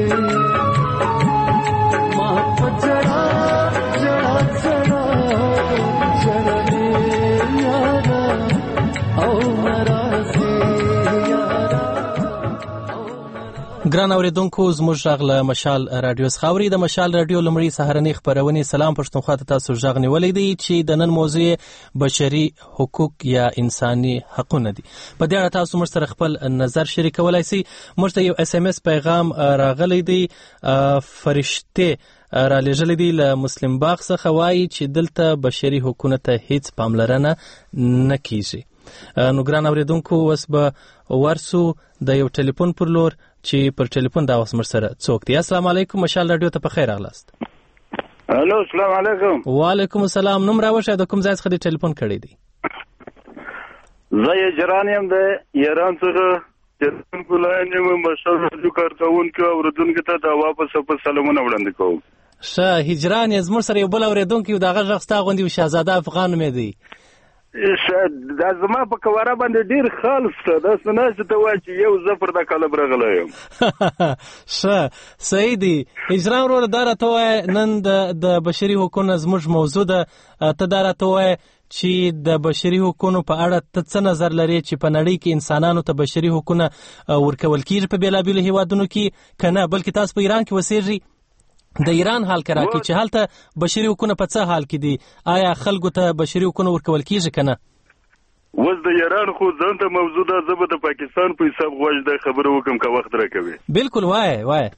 माँ पजरा जरा जरा जरा यारा ओ नाराज़ी यारा। ګران اوریدونکو زموږ غږ له مشال رادیو څخه اوري. د مشال رادیو لومړی سهارنۍ خپرونې سلام پښتونخوا ته تاسو غږ نیولې دی چې د نن موضوع بشري حقوق یا انساني حقونه دي. په دې اړه تاسو موږ سره خپل نظر شریکولای شئ. موږ ته یو اس ام اس پیغام راغلی دی، فرشته را لېږلی دی له مسلم باغ څخه، وایي چې دلته بشري حقوقو ته هیڅ پاملرنه نه کیږي. نو ګران اوریدونکو اوس به ورسو د یو ټلیفون پر لور چې پر ټلیفون دا اوس موږ سره څوک دی. السلام علیکم، مشال رادیو ته په خیر راغلاست. الو السلام علیکم. وعلیکم السلام. نوم راوښیه، د کوم ځای څخه دې ټلیفون کړی دی؟ زه هجران یم د ایران څخه، ټلیفون کولایم یم. مشال رادیو کارکوونکو اوریدونکو ته د واپس په سلامونه وړاندې کوم. ښه هجران یې زموږ سره یو بل اوریدونکی د هغه غږ ستا غوندې شهزاده افغان نومې دی. دا زما په کواره باندې ډیر خالص ته داسې نه چې ته وایې چې یو زه پر دا کالب راغلی یم. ښه صحیح دی. هجران وروره دا راته ووایه، نن د بشري حقونو زموږ موضوع ده. ته دا راته ووایه چې د بشري حقونو په اړه ته څه نظر لرې چې په نړۍ کې انسانانو ته بشري حقونه ورکول کېږي په بېلابېلو هېوادونو کې که نه، بلکې تاسو په ایران کې اوسېږئ. د ایران حال که راکړي چې هلته بشري حقونه په څه حال کې دي؟ آیا خلکو ته بشري حقونه ورکول کېږي که نه؟ اوس د ایران خو ځان ته موضوع ده، زه به د پاکستان په حساب غواړم دا خبره وکړم که وخت راکوي. بلکل وایه وایه.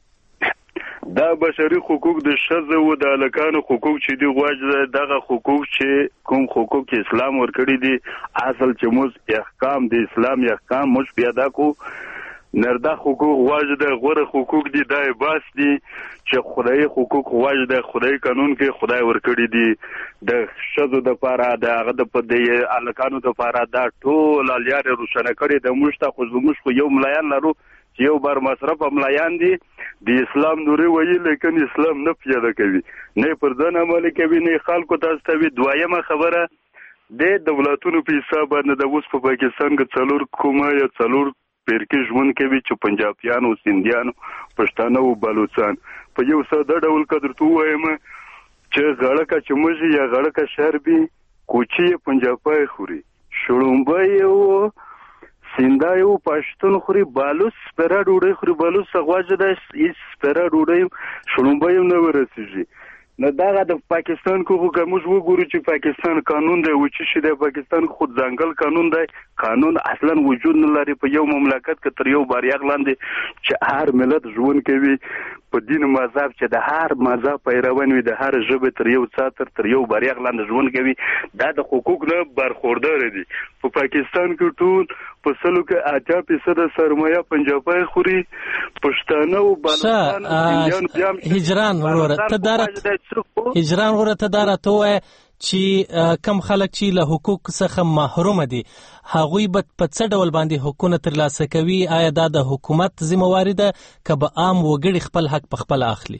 دا بشري حقوق د ښځو او د هلکانو حقوق چې دي غواړي، دغه حقوق چې کوم حقوق اسلام ورکړي دي، اصل چې موږ احکام د اسلام احکام موږ پیدا کو نرده حقوق غواړي د غوره حقوق دي، دا باس دي چې خدای حقوق غواړي د خدای قانون کې خدای ورکړي دي د ښځو دپاره، د هغه د په د هلکانو دپاره. دا ټول لارې روښانه کړي د موږ ته. خو زموږ خو یو ملایان لرو چې یو بار مصرفه ملایان دي، د اسلام نورې وایي لیکن اسلام نه پیاده کوي، نه پر ځان عمل کوي، نه خلکو ته استوي. دویمه خبره د دولتونو په حساب باندې د اوس په پاکستان کې څلور کومه یا څلور پیرکې ژوند کوي چې پنجابیان او سندیان، پښتانه او بلوچان. په یو ساده ډول که درته ووایم چې غړکه چې موږ یا غړکه شربي کوچي یې پنجابی خوري، شړومبی او سندای او پښتون خوري، بالوس سپېره ډوډۍ خوري. بالوس غواړي د هېڅ سپېره ډوډۍ شړومبی هم نه ورسېږي. نو دغه د پاکستان کو که موږ وګورو چې پاکستان قانون دی او چې شي د پاکستان خود ځانګړی قانون دی، قانون اصلا وجود نه لري په یو مملکت کې تر یو باریغ لاندې چې هر ملت ژوند کوي په دین مذهب، چې د هر مذهب پیروان وي، د هر ژبې تر یو څاتر تر یو باریغ لاندې ژوند کوي. دا د حقوق نه برخوردار دي. په پاکستان کې ټول په سلو کې اتیا فیصده سرمایه پنجابی خوري، پښتانه او بلوچان. هجران وروره ته دا راته هجران وروره ته دا راته ووایه چې کم خلک چې له حقوق څخه محرومه دي، هغوی به په څه ډول باندې حقونه ترلاسه کوي؟ آیا دا د حکومت ذمهواري ده که به عام وګړي خپل حق په خپله اخلي؟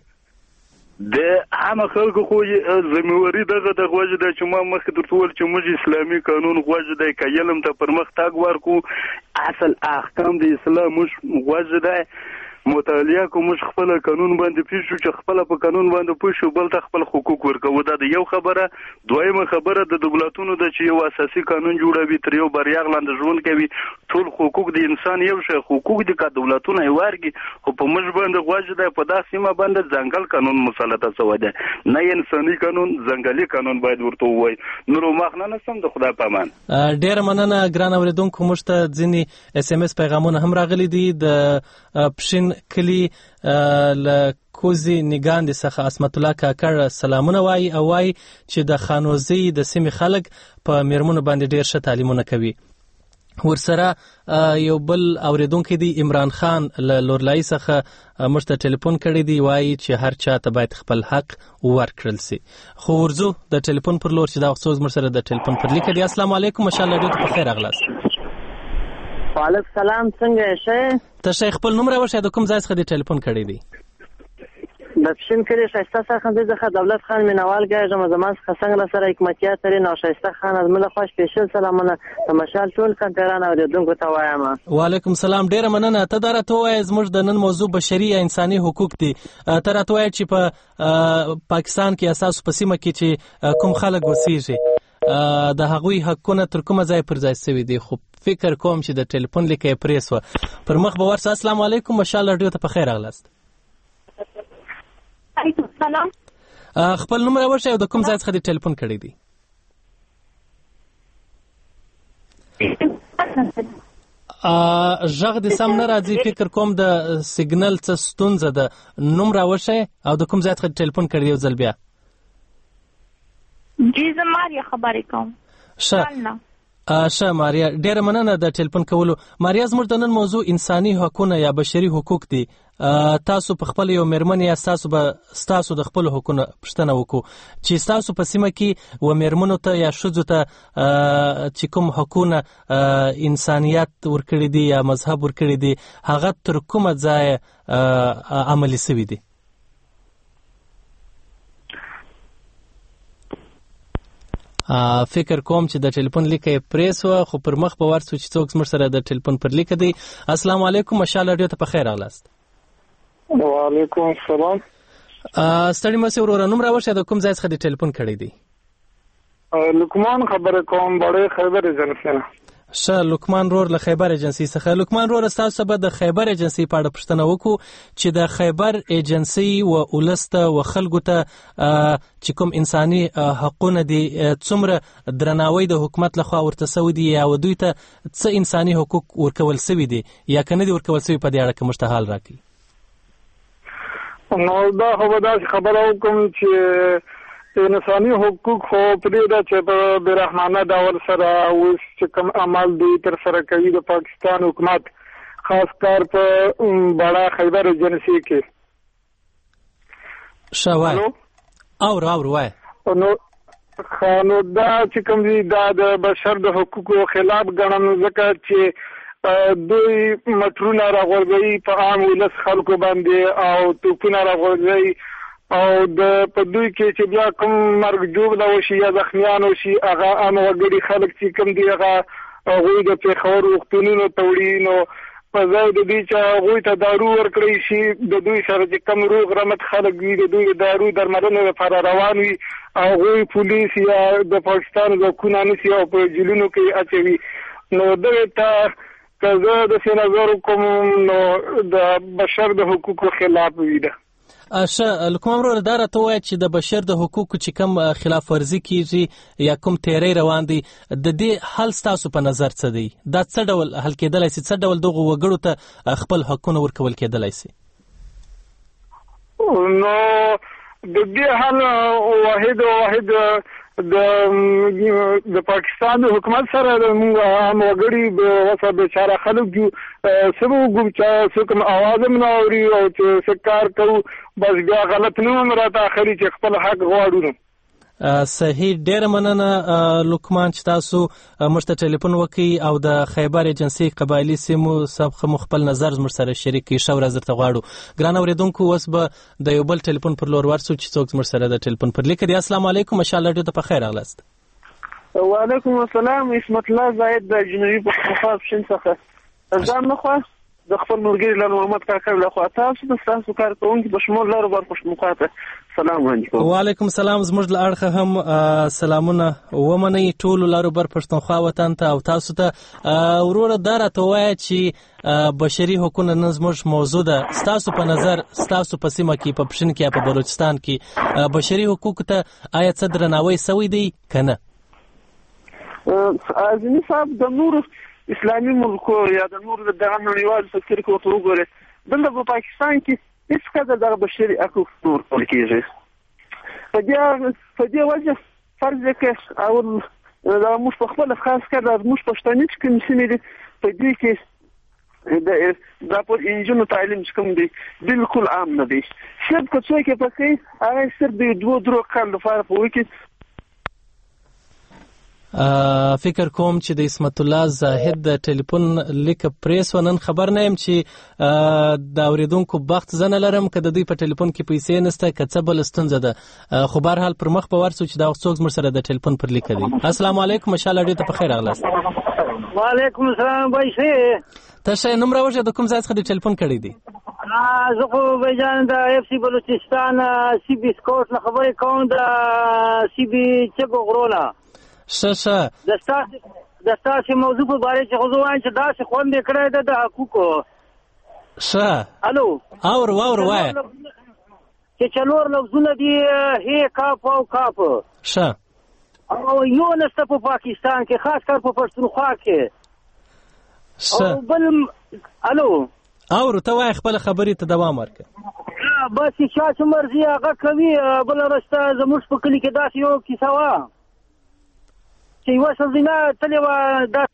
د عامه خلکو خو ذمهواري دغه د غواړي ده چې ما مخکې درته وویل چې موږ اسلامي قانون غواړي دی که علم ته پرمختګ ورکړو، اصل احکام د اسلام موږ غواړي دی مطالعه کو، موږ خپل قانون باندې پوه شو چې خپل په قانون باندې پوه شو، بل ته خپل حقوق ورکوو. دا د یو خبره. دویمه خبره د دولتونو ده چې یو اساسي قانون جوړوي، تر یو باریغ لاندې ژوند کوي. ټول حقوق د انسان یو شی حقوق دي، که دولتونه یې ورکړي، خو په موږ باندې غواړي دی په دا سیمه باندې ځنګل قانون مسلطه شوی دی، نه انساني قانون، ځنګلي قانون باید ورته ووایي. نور مخ نه نسم د خدای په امان. ډېره مننه ګران اورېدونکو. موږ ته ځینې اس ام اس پیغامونه هم راغلي دي. د پښین کلی له کوزي نګاندې څخه اسمت الله کاکړ سلامونه وایي او وایي چې د خانوزي د سیمې خلک په میرمنو باندې ډېر ښه تعلیمونه کوي. ورسره یو بل اوریدونکی دی عمران خان له لورلای څخه موږ ته ټلیفون کړی دی، وایي چې هر چا ته باید خپل حق ورکړل سي. خو ورځو د ټلیفون پر لور چې دا وخت موږ سره د ټلیفون پر لیک دی. السلام علیکم، مشال رادیو ته په خیر راغلاست. وعلیکم السلام، څنګه یې شه؟ ته شیخ خپل نوم راوښیه، د کوم ځای څخه دې ټلیفون کړی دی؟ د پښین کلي ښایسته څخه زه څخه دولت خان مینوال ګرځم. زما څخه څنګه سره حکمتیار ترین او ښایسته خان از مله خوښ سپیشل سلامونه د مشال ټول کمپیران اورېدونکو ته وایم. وعلیکم السلام، ډېره مننه. ته دا راته ووایه زموږ د نن موضوع بشري یا انساني حقوق دي. ته راته ووایه چې په پاکستان کې اساسو په سیمه کې چې کوم خلک اوسېږي د هغوی حقونه تر کومه ځای پر ځای شوي دي، خو فکر کوم چې د ټلیفون لیکه یې پرې سوه. پر مخ به ورسه. السلام علیکم، مشال راډیو ته په خیر راغلاست. علیکم السلام. خپل نوم راوښیئ او د کوم ځای څخه دې ټلیفون کړی دی؟ غږ دې سم نه راځي، فکر کوم د سیګنل څه ستونزه ده. نوم راوښیئ او د کوم ځای څخه ټلیفون کړی یو ځل بیا. جی زه ماریا خبرې کوم. ښه ښه ماریا، ډېره مننه د ټلیفون کولو. ماریا، زموږ د نن موضوع انساني حقونه یا بشري حقوق دي. تاسو په خپل یو مېرمن یا ستاسو به ستاسو د خپلو حقونو پوښتنه وکړو چې ستاسو په سیمه کې و مېرمنو ته یا ښځو ته چې کوم حقونه انسانیت ورکړي دي یا مذهب ورکړي دي، هغه تر کومه ځایه عملي سوي دي؟ فکر کوم چې د ټلیفون لیکه یې پرې سوه، خو پر مخ به ورسو چې څوک زموږ سره د ټلیفون پر لیکه دی. السلام علیکم، مشال راډیو ته په خیر راغلاست. وعلیکم السلام. ستړي مه سئ وروره، نوم راوښیه، د کوم ځای څخه دې ټلیفون کړی دی؟ لقمان خبرې کوم، بړی خیبر ایجنسي نه. ښه لقمان رور له خیبر ایجنسي څخه. لقمان رور، ستاسو به د خیبر ایجنسي په اړه پوښتنه وکړو چې د خیبر ایجنسي و ولس ته و خلکو ته چې کوم انساني حقونه دي څومره درناوی د حکومت لخوا ورته سوي دي، یا دوی ته څه انساني حقوق ورکول سوي دي یا که نه دي ورکول سوي، په دې اړه که موږ ته حال راکړي. نو دا خو به داسې خبره وکړم چې انساني حقوق خو پرېږده چې په بېرحمانه ډول سره اوس چې کوم عمل دوی ترسره کوي د پاکستان حکومت، خاص کار په بڑا خیبر ایجنسي کې. ښه وایه، اورو اورو وایه. نو نو دا چې کوم دي دا د بشر د حقوقو خلاف ګڼم، ځکه چې دوی مټرونه راغورځوي په عام ولس خلکو باندې او توپونه راغورځوي، او د په دوی کې چې بیا کوم مرګ جوړه وشي یا زخمیان وشي، هغه عام وګړي خلک چې کوم دي هغه هغوی د پېښور روغتونونو ته وړي. نو په ځای د دوی چې هغوی ته دارو ورکړی شي، د دوی سره چې کوم روغ رمټ خلک وي د دوی د دارو درملنې لپاره روان وي، هغوی پولیس یا د پاکستان ځواکونه نیسي او په جیلونو کې اچوي. نو دغې ته که زه داسې نظر وکړم نو د بشر د حقوقو خلاف وي ده. ښه لقمان وروره، دا راته ووایه چې د بشر د حقوقو چې کوم خلاف ورزي کیږي یا کوم تیری روان دی، د دې حل ستاسو په نظر څه دی؟ دا څه ډول حل کېدلی سي؟ څه ډول دغو وګړو ته خپل حقونه ورکول کېدلی سي؟ نو د دې حل واحد واحد د د پاکستان حکومت سره موږ عام وګړي وسه بیچاره خلک جو سبو ګم چې څوک आवाज نه اوري او چې سکار کوي، بس بیا غلط نه مراد اخري چې خپل حق غواړو. صحیح، ډېره مننه لقمان چې تاسو موږ ته ټلیفون وکړئ او د خیبر ایجنسي قبایلي سیمو څخه مو خپل نظر زموږ سره شریک کړئ. ښه ورځ درته غواړو. ګران اورېدونکو، اوس به د یو بل ټلیفون پر لور ورسو چې څوک زموږ سره د ټلیفون پر لیکه دی. السلام علیکم، مشال راډیو ته په خیر راغلاست. وعلیکم السلام. عصمت الله زاید د جنوبي پښتونخوا پښین څخه. ځان نخوا د خپل ملګري له محمد کاکړ لخوا تاسو د تاسو کارکوونکي په شمول لارو بر پښتونخوا ته سلام وړاندې. وعلیکم السلام. زموږ له اړخه هم سلامونه ومنئ ټولو لارو بر پښتونخوا وطن ته او تاسو ته. وروره دا راته ووایه چې بشري حقونه نن زموږ موضوع ده. ستاسو په نظر ستاسو په سیمه کې په پښین کې یا په بلوچستان کې بشري حقوقو ته آیا څه درناوی سوی دی که نه؟ اعظمي صاحب، د نورو اسلامي ملکو یا د نورو دغه نړیوالو فکر کې ورته وګورئ، دلته په پاکستان کې هېڅ قدر دغه بشري حقوق نه ورکول کېږي. په دې په دې وجه فرض دی که او دا موږ په خپله خاص کر زموږ پښتني چې کوم سیمې دي په دې کې دا پر انجونو تعلیم چې کوم دی بالکل عام نه دی. صرف که څوک یې په کوي هغه صرف د دوه درو کال لپاره په وکړي. فکر کوم چې د عصمت الله زاهد د ټلیفون لیک پریس ونن خبر نه يم چې د اوریدونکو بخت زنه لرم که د دوی په ټلیفون کې پیسې نشته که څه بل ستونزه ده، خو به هر حال پر مخ به ورسو چې دا څوک زموږ سره د ټلیفون پر لیک دی. السلام علیکم، مشال راډیو ته په خیر راغلاست. وعلیکم السلام. بایشه تاسو نوم راوړئ، د کوم ځای څخه د ټلیفون کړی دی؟ زه خو بایجان د اف سی بلوچستان سی بي سکوټ نه خبرې کوم، د سی بي چګو غرونه. ښه ښه د ستاسو د ستاسو موضوع په باره کې خو زه وایم چې داسې خوند یې کړی ده د حقوقو. ښه الو اور واور وایه چې څلور لفظونه دي هی کاپ او کاپ. ښه او یو نشته په پاکستان کې، خاص کر په پښتونخوا کې. ښه او بل الو اور ته وایه خپله خبرې ته دوام ورکړه. بس چې چا چې مرضي هغه کوي. بله رسته زموږ په کلي کې داسې یو کیسه وه چې یوه ښځینه تلې وه دا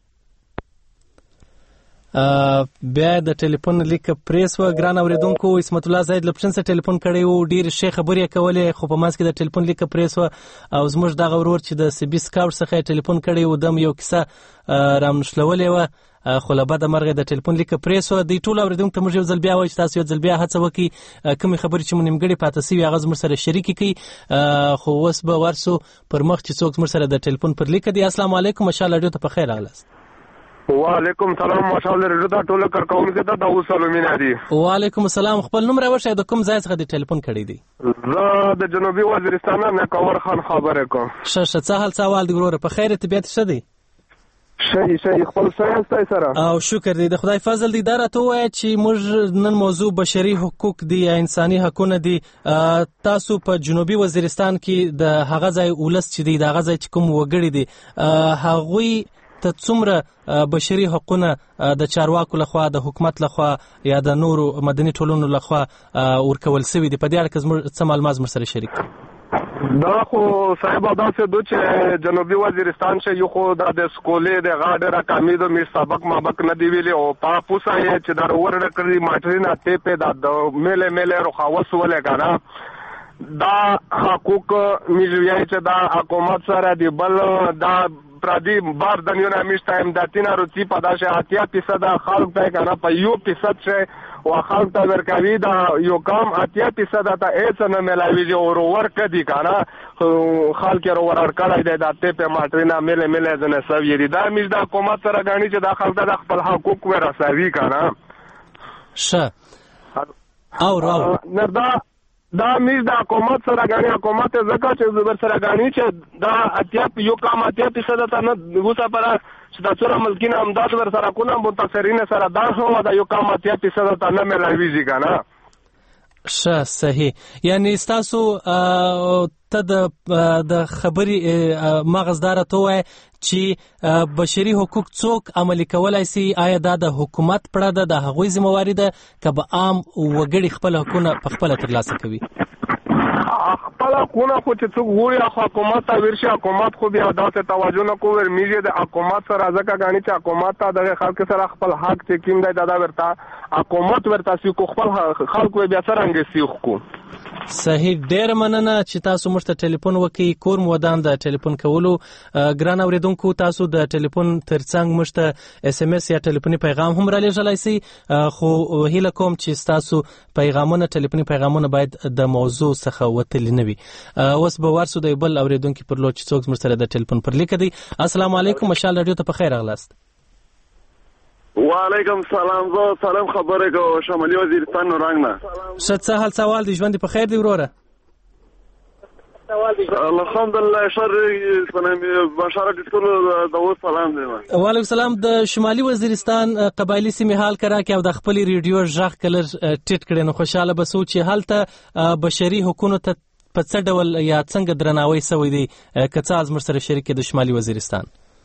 بیا د ټلیفون لیک پریس و. ګران اوریدونکو اسمت الله زاید له پښتون سره ټلیفون کړی و، ډېرې ښې خبرې یې کولې، خو په منځ کې د ټلیفون لیک پریس و او زموږ دغه ورور چې د سبي سکاوټ څخه یې ټلیفون کړی و دم یو کیسه رانښلولې وه، خو له بده مرغه د ټلیفون لیک پریس و. د ټولو اوریدونکو ته موږ یو ځل بیا وایو چې تاسو یو ځل بیا هڅه وکړئ کومې خبرې چې مو نیمګړې پاتې سوي هغه زموږ سره شریکې کړئ. خو اوس به ورسو پر مخ چې څوک زموږ سره د ټلیفون پر لیک دی. السلام علیکم، ماشاءالله راډیو ته په خیر راغلاست. وعلیکم سلام، ماشاءالله راډیو ته ټول کارکونکو ته د سلامونه دي. وعلیکم السلام، خپل نوم راوښیه، د کوم ځای څخه د ټلیفون کړی دی؟ زه د جنوبي وزیرستان نه کور خان خبرې کوم. ښه ښه، څه حال څه احوال دی وروره؟ په خیر، طبیعت ښه دی؟ شي شي خپل سره سره او شکر دی، د خدای فضل دی. دا راته ووایه چې موږ نن موضوع بشري حقوق دي یا انساني حقونه دي. تاسو په جنوبي وزیرستان کې د هغه ځای ولس چې دی د هغه ځای چې کوم وګړي دي هغوی ته څومره بشري حقونه د چارواکو لخوا د حکومت لخوا یا د نورو مدني ټولنو لخوا ورکول سوي دي؟ په دې اړه کې زموږ څه معلومات زموږ سره شریک کړئ. دا خو صاحب داسې دو چې جنوبي وزیرستان چې یو خو د سکولې د غاډه را کمی د می سبق مابق نه دی ویلي او پاپوسا یې چې دا ورډ کړی ماټرینا ته په د ملې ملې روخاوس ولې کنه دا حقوق میږي چې دا حکومت سره دی بل دا پردي بار دنیونه میشته امداتینا روچی پداشه اتیا فیصد خلک ته کنه په یو فیصد چې او خلک ته ورکوي دا یو کم اتیا فیصد ته هیڅ نه ملایوي او ورکه دي کنه خلک یې ورکړای دی دا ته په ماټرینا ملې ملې ځنه سوي دي دا میش د حکومت سره غاڼي چې دا خلک د خپل حقوق ورسوي کنه. ښه او راو نه دا دا میز د حکومت سره غاڼي حکومت زکه چې زبر سره غاڼي چې دا اتیا یو کم اتیا فیصد ته نه وسه پر چې دا څوره ملکین امداد ور سره کوم متاثرین سره دا هم دا یو کم اتیا فیصد ته نه ملایوي کنه. ښه صحیح، یعنی تاسو ته د خبرې مغزدار ته وای چې بشري حقوق څوک عملي کولای شي؟ آیا دا د حکومت پړه ده، د هغوی ذمہواری ده که به عام وګړي خپل حقونه په خپل ترلاسه کوي؟ خپل حقونه خو چې څوک وایي حکومت ته ورشي، حکومت خو بیا داسې توجه نه کوي ورمیږي د حکومت سره ځکه غاڼي چې حکومت ته د خلکو سره خپل حق چې کیم دی دا ورته حکومت ورته سی کو خپل خلکو بیا څنګه سیخ کو. صحیح، ډېر مننه چې تاسو موږ ته ټلیفون وکړئ. کور مو ودان د ټلیفون کولو. ګران اوریدونکو تاسو د ټلیفون ترڅنګ موږ ته اس ام اس یا ټلیفوني پیغام هم را لېږلی شئ، خو هیله کوم چې تاسو پیغامونه ټلیفوني پیغامونه باید د موضوع څخه وتلي نه وي. اوس به ورسو د بل اوریدونکو پر لور چې څوک موږ سره د ټلیفون پر لیک دی. السلام علیکم، ماشاءالله راډیو ته په خیر راغلاست. وعلیکم سلام، زه سلام خبره کوم شمالي وزیرستان نورنګ نه. څه څه حال سوال دی؟ ژوند په خیر دی وروره؟ الحمدلله شر بشارت ټول د و سلام دی. وعلیکم السلام. د شمالي وزیرستان قبایلی سیمې حال کرا کې او د خپل ریډیو ژغ کلر ټیټ کړي نو خوشاله بسو چې حالت بشري حقوقو ته په څه ډول یا څنګه درناوی سوی دی که څه از مر سره شریک د شمالي وزیرستان؟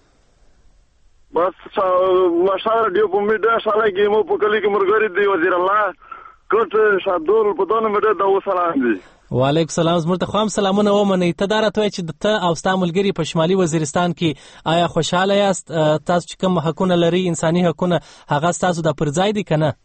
بس ماشاءالله دیو په میډیا شاله کې مو په کلی کې مرګری دی وزیر الله کټ شادول په دونه میډیا د و سلام دی. وعلیکم السلام. زموږ ته خام سلامونه ومنئ. ته دا راته وایې چې ته او ستا ملګري په شمالي وزیرستان کې آیا خوشحاله یاست؟ تاسو چې کوم حقونه لري انساني حقونه هغه ستاسو د پر ځای دي که نه؟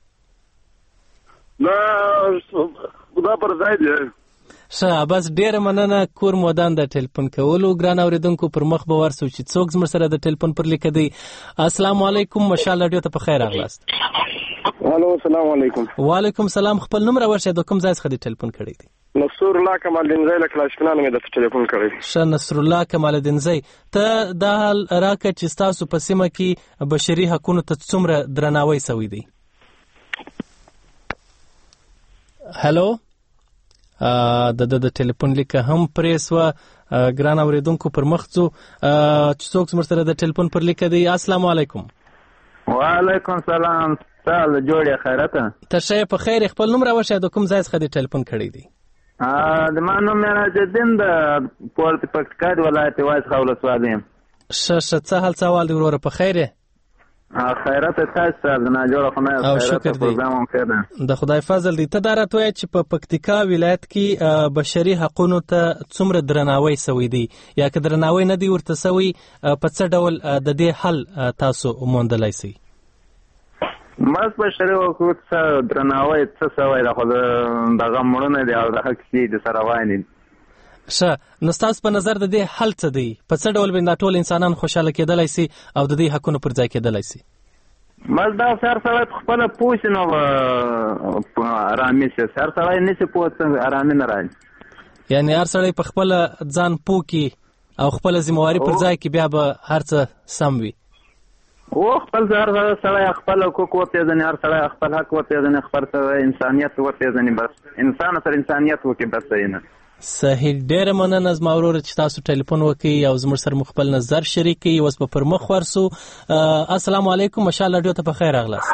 نه دا پر ځای دی. ښه، بس ډېره مننه کور مودان د ټلیفون کولو. ګران اوریدونکو پر مخ به ورسو چې څوک زموږ سره د ټلیفون پر لیک دی. السلام علیکم، ماشاءالله راډیو ته په خیر راغلاست. هلو السلام علیکم. وعلیکم السلام. خپل نوم راوښیه، د کوم ځای څخه د ټلیفون کړی دی؟ نصر الله کمالدینزی له کلاشپنان مې د ټلیفون کړی. ښه نصر الله کمالدینزی، ته دا حال راکړه چې ستاسو په سیمه کې بشري حقونو ته څومره درناوی سوی دی؟ هلو د د ټلیفون لیکه هم پریس و ګران اوریدونکو پر مخ ځو چې څوک زموږ سره د ټلیفون پر لیکه دی. السلام علیکم. وعلیکم سلام. سال جوړه خیرته تشه په خیر. خپل نوم راوښه د کوم ځای څخه د ټلیفون کړی دی؟ د ما نوم میراجالدین د پورت پکتیکا ولایت وایس خولس والیم. ش ش څه حال سوال دی وروره په خیر؟ خیرته تاسو د نه جوړه خو نه خیرته پروګرام خیر د خدای فضل دی. ته دا راته وایې چې په پکتیکا ولایت کې بشري حقوقو ته څومره درناوی سوی دی یا که درناوی نه دی ورته سوی په څه ډول د دې حل تاسو موندلای سئ؟ ماس بشري حقوقو ته درناوی څه سوی دا خو دغه مړونه دی او دغه کیسې د سره وایي. ښه نو ستاسو په نظر د دې حل څه دی؟ په څه ډول باندې ټول انسانان خوشاله کېدلی سي او د دې حقونو پر ځای کېدلی سي؟ بس دا هر سړی خپله پوه سي نو ارامي سي. هر سړی نه سي پوه څنګه ارامي نه راځي. یعنې هر سړی په خپله ځان پوه کړي او خپله ذمهواري پر ځای کړي بیا به هر څه سم وي. او خپل هر سړی خپل حقوق وپېژني، هر سړی خپل حق وپېژني، خپل سره انسانیت وپېژني. بس انسان سره انسانیت وکړي بس صحیح نه. صحیح. ډېره مننه زما وروره چې تاسو ټلیفون وکړئ او زموږ سره مو خپل نظر شریک کړئ. اوس به پر مخ ورسو. السلام علیکم. مشال راډیو ته په خیر راغلاست.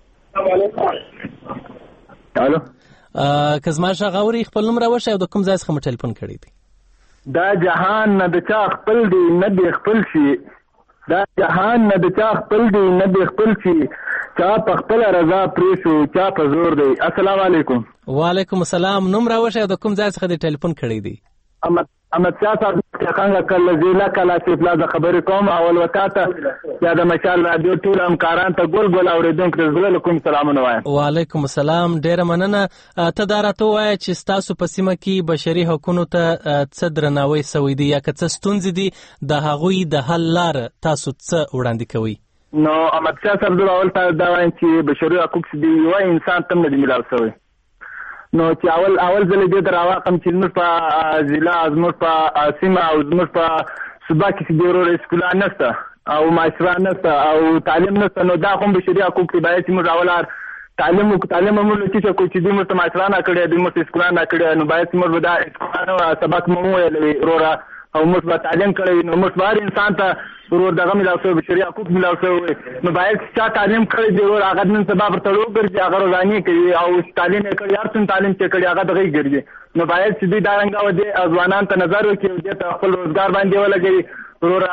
الو که زما غږ اورئ خپل نوم راوښیئ او د کوم ځای څخه مو ټلیفون کړی دی؟ دا جهان نه د چا خپل دی نه دی خپل شي. دا جهان نه د چا خپل دی نه دی خپل شي. چا په خپل رضا پرې شو چا په زور دی. السلام علیکم. وعلیکم السلام. نوم راوښیئ او د کوم ځای څخه د ټلیفون کړی دی؟ احمد شاه صاحب څنګه کله زیلا کله چې پلازا خبرې کوم اول وتاته یا د مشال راډیو ټول همکاران ته ګل ګل اوریدونکو ته زړه له کوم سلامونه وایم. وعلیکم السلام. ډېره مننه. ته دا راته ووایه چې ستاسو په سیمه کې بشري حقونو ته څه درناوی سوی دی یا که څه ستونزې دي د هغوی د حل لاره تاسو څه وړاندې کوئ؟ نو احمد شاه صاحب زه اول ته دا وایم چې بشري حقوق چې دي یوه انسان ته هم نه دي میلاو سوی. نو چې اول اول ځل دې ته راواقم چې زموږ په ضلع زموږ په سیمه او زموږ په صوبه کې چې ډېر اسکولان نشته او معاشره نشته او تعلیم نشته. نو دا هم بشري حقوق دي. باید چې موږ اول تعلیم وکړو. تعلیم هم موږ چې کوو چې دوی موږ ته معاشره نه کړې دوی موږ ته اسکولان نه کړې. نو باید چې موږ به دا اسکولانو سبق مو وویل وي وروره او موږ به تعلیم کړی. نو موږ به هر انسان ته ورور دغه میلاو شوی بشري حقوق میلاو شوی. نو باید چې چا تعلیم کړی دی ورور هغه نن سبا ورته وګرځي هغه روزانې کوي او تعلیم یې کړی هر څومره تعلیم چې کړی هغه دغه یې ګرځي. نو باید چې دوی دا رنګه ودې ځوانانو ته نظر وکړي او دې ته خپل روزګار باندې ولګوي. ورور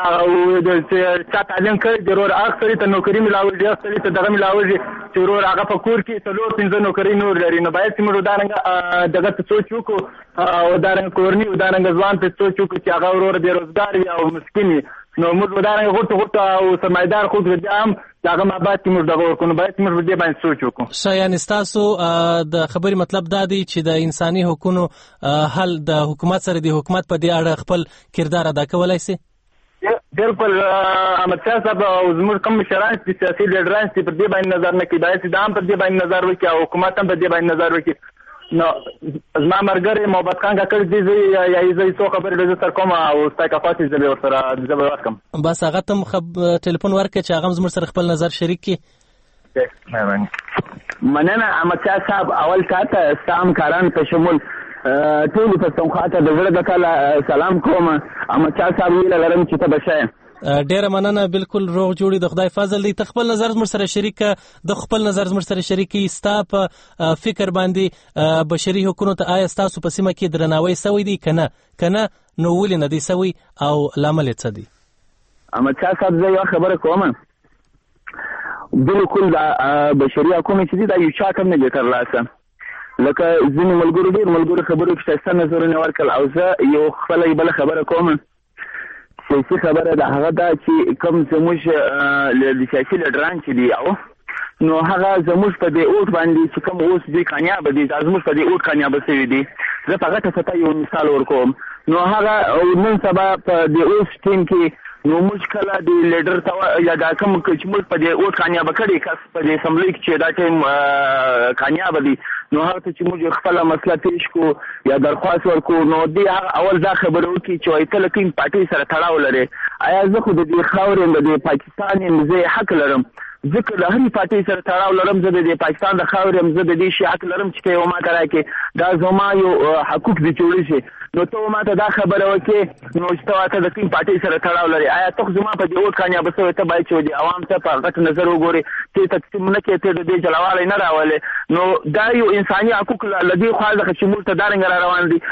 چې چا تعلیم کړی دی ورور هغه سړي ته نوکري میلاوږي هغه سړي ته دغه میلاوږي چې ورور هغه په کور کې څلور پنځه نوکري نور لري. نو باید چې موږ دا رنګه دغه ته سوچ وکړو او دا رنګه کورني او دا رنګه ځوان ته سوچ وکړو چې هغه ورور بېروزګار وي او مسکین وي. نو موږ به دا رنګه غوټه غوټه او سرمایدار خلک بیا هم د هغه مابعد کې موږ دغه ورکړو. نو باید موږ په دې باندې سوچ وکړو. ښه یعنې ستاسو د خبرې مطلب دا دی چې د انساني حقونو حل د حکومت سره د حکومت په دې اړه خپل کردار ادا کولی سي؟ بالکل. احمد شاه صاحب او زموږ کوم مشران چې سیاسي لیډران چې پر دې باندې نظر نه کوي باید چې دا هم پر دې باندې نظر وکړي او حکومت هم پر دې باندې نظر وکړي. نو زما ملګری محبت خان کاکړ دې زه یا زه څو خبرې د سر کوم او ستا کفات زه به ورسره زه به ورکم. بس هغه ته ټلیفون ورکړه چې هغه زموږ سره خپل نظر شریک کړي. مننه احمد شاه صاحب. اول تاته ستا همکاران په شمول ټولو پښتونخوا ته د زړه د تله سلام کوم. احمد شاه صاحب هیله لرم چې ته به ښه یې. ډېره مننه. بالکل روغ جوړي د خدای فضل دی. ته خپل نظر زموږ سره شریک د خپل نظر زموږ سره شریک ستا په فکر باندې بشري حقوقو ته آیا ستاسو په سیمه کې درناوی سوی دی که نه که نه نو ولې نه دی سوی او لامل یې څه دی؟ احمد شاه صاحب زه یوه خبره کوم. بالکل دا بشري حقوق چې دي دا یو چا ته هم نه دي ترلاسه. لکه ځینې ملګرو ډېر ملګرو خبرو کې ښایسته نظرونه ورکړل او زه یو خپله بله خبره کوم. سیاسي خبره د هغه دا چې کوم زموږ د سیاسي لیډران چې دي او نو هغه زموږ په دې اوټ باندې چې کوم اوس دوی کامیابه دي دا زموږ په دې اوټ کامیابه شوي دي. زه په هغه ته یو مثال ورکوم. نو هغه نن سبا په دې اوس ټیم کې نو موږ کله د لیډر ته یا دا کوم چې موږ په دې اوټ کامیابه کړي کس په دې اسمبلۍ کې چې دا ټیم کامیابه دي نو هغه ته چې موږ خپله مسله پیش کړو یا درخواست ورکړو نو دوی هغه اول دا خبره وکړي چې وایي ته له کوم پارټۍ سره تړاو لرې. آیا زه خو د دې خاورې یم د دې پاکستان یم زه حق لرم ځکه له هرې پارټۍ سره تړاو لرم. زه د پاکستان د خاورې یم، زه د دې شي حق لرم چې یو ما ته راکړې، دا زما یو حقوق دي جوړ شي. نو ته ما ته دا خبره وکړې نو چې ته د کوم پارټۍ سره تړاو لري، آیا ته زما په دې ووټ کامیابه شوې؟ ته باید چې د عوام ته په غټ نظر وګورې، ته تقسیم نه کړې، ته د دې جلاوالی نه راولې. نو دا یو انساني حقوق له دې خوا څخه چې موږ ته دارنګه را روان دي.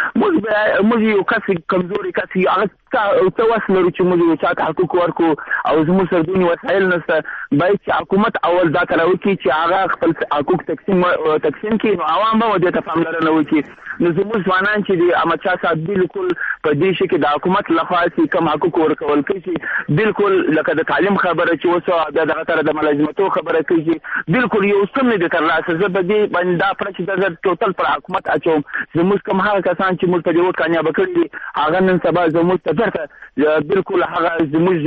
موږ یو کس کمزوري کس هغه ته وس لرو چې موږ یو چا ته حقوق ورکړو او زموږ سره دونې وسایل نشته. باید چې حکومت اول دا کار وکړي چې هغه خپل حقوق تقسیم تقسیم کړي، نو عوام به دې ته پاملرنه وکړي. نو زموږ ځوانان چې د احمدشاه صاحب بالکل په دې شي کې د حکومت لخوا چې کوم حقوق ورکول کېږي، بالکل لکه د تعلیم خبره چې اوس د دغه سره د ملازمتو خبره کېږي، بالکل یو څه نه دي ترلاسه. زه به دې باندې دا پړه چې د ټوټل پر حکومت اچوم. زموږ کوم هغه کسان چې موږ په دې ووټ کامیابه کړي دي، هغه نن سبا زموږ ته درته بالکل هغه زموږ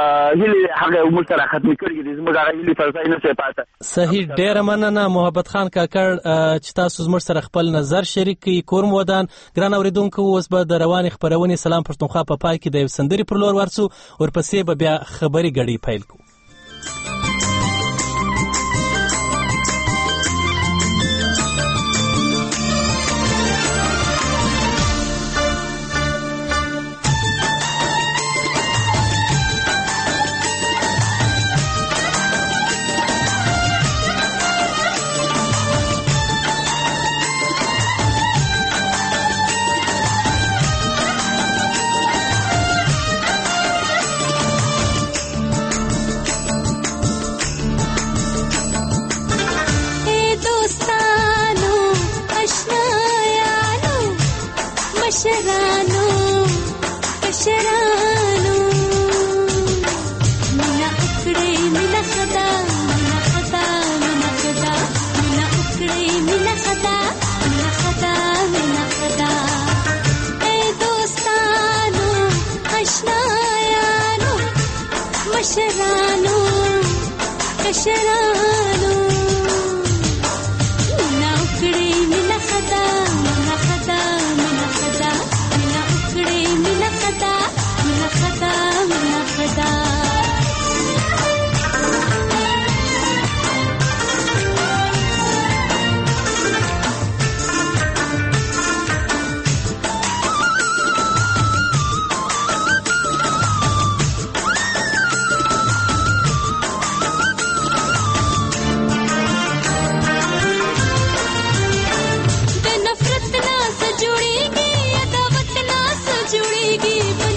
هیلې هغه موږ سره ختمې کړي دي، زموږ هغه هیلې پر ځای نه شي پاته. صحیح، ډېره مننه محبت خان کاکړ چې تاسو زموږ سره خپل نظر شریک کړئ. کورم ودان ګران اوریدونکو، اوس به د روانې خپرونې سلام پښتونخوا په پای کې د یو سندرې پر لور ورسو، ورپسې به بیا خبري ګډې پیل کړو. जुड़ेगी, अदावत ना से जुड़ेगी।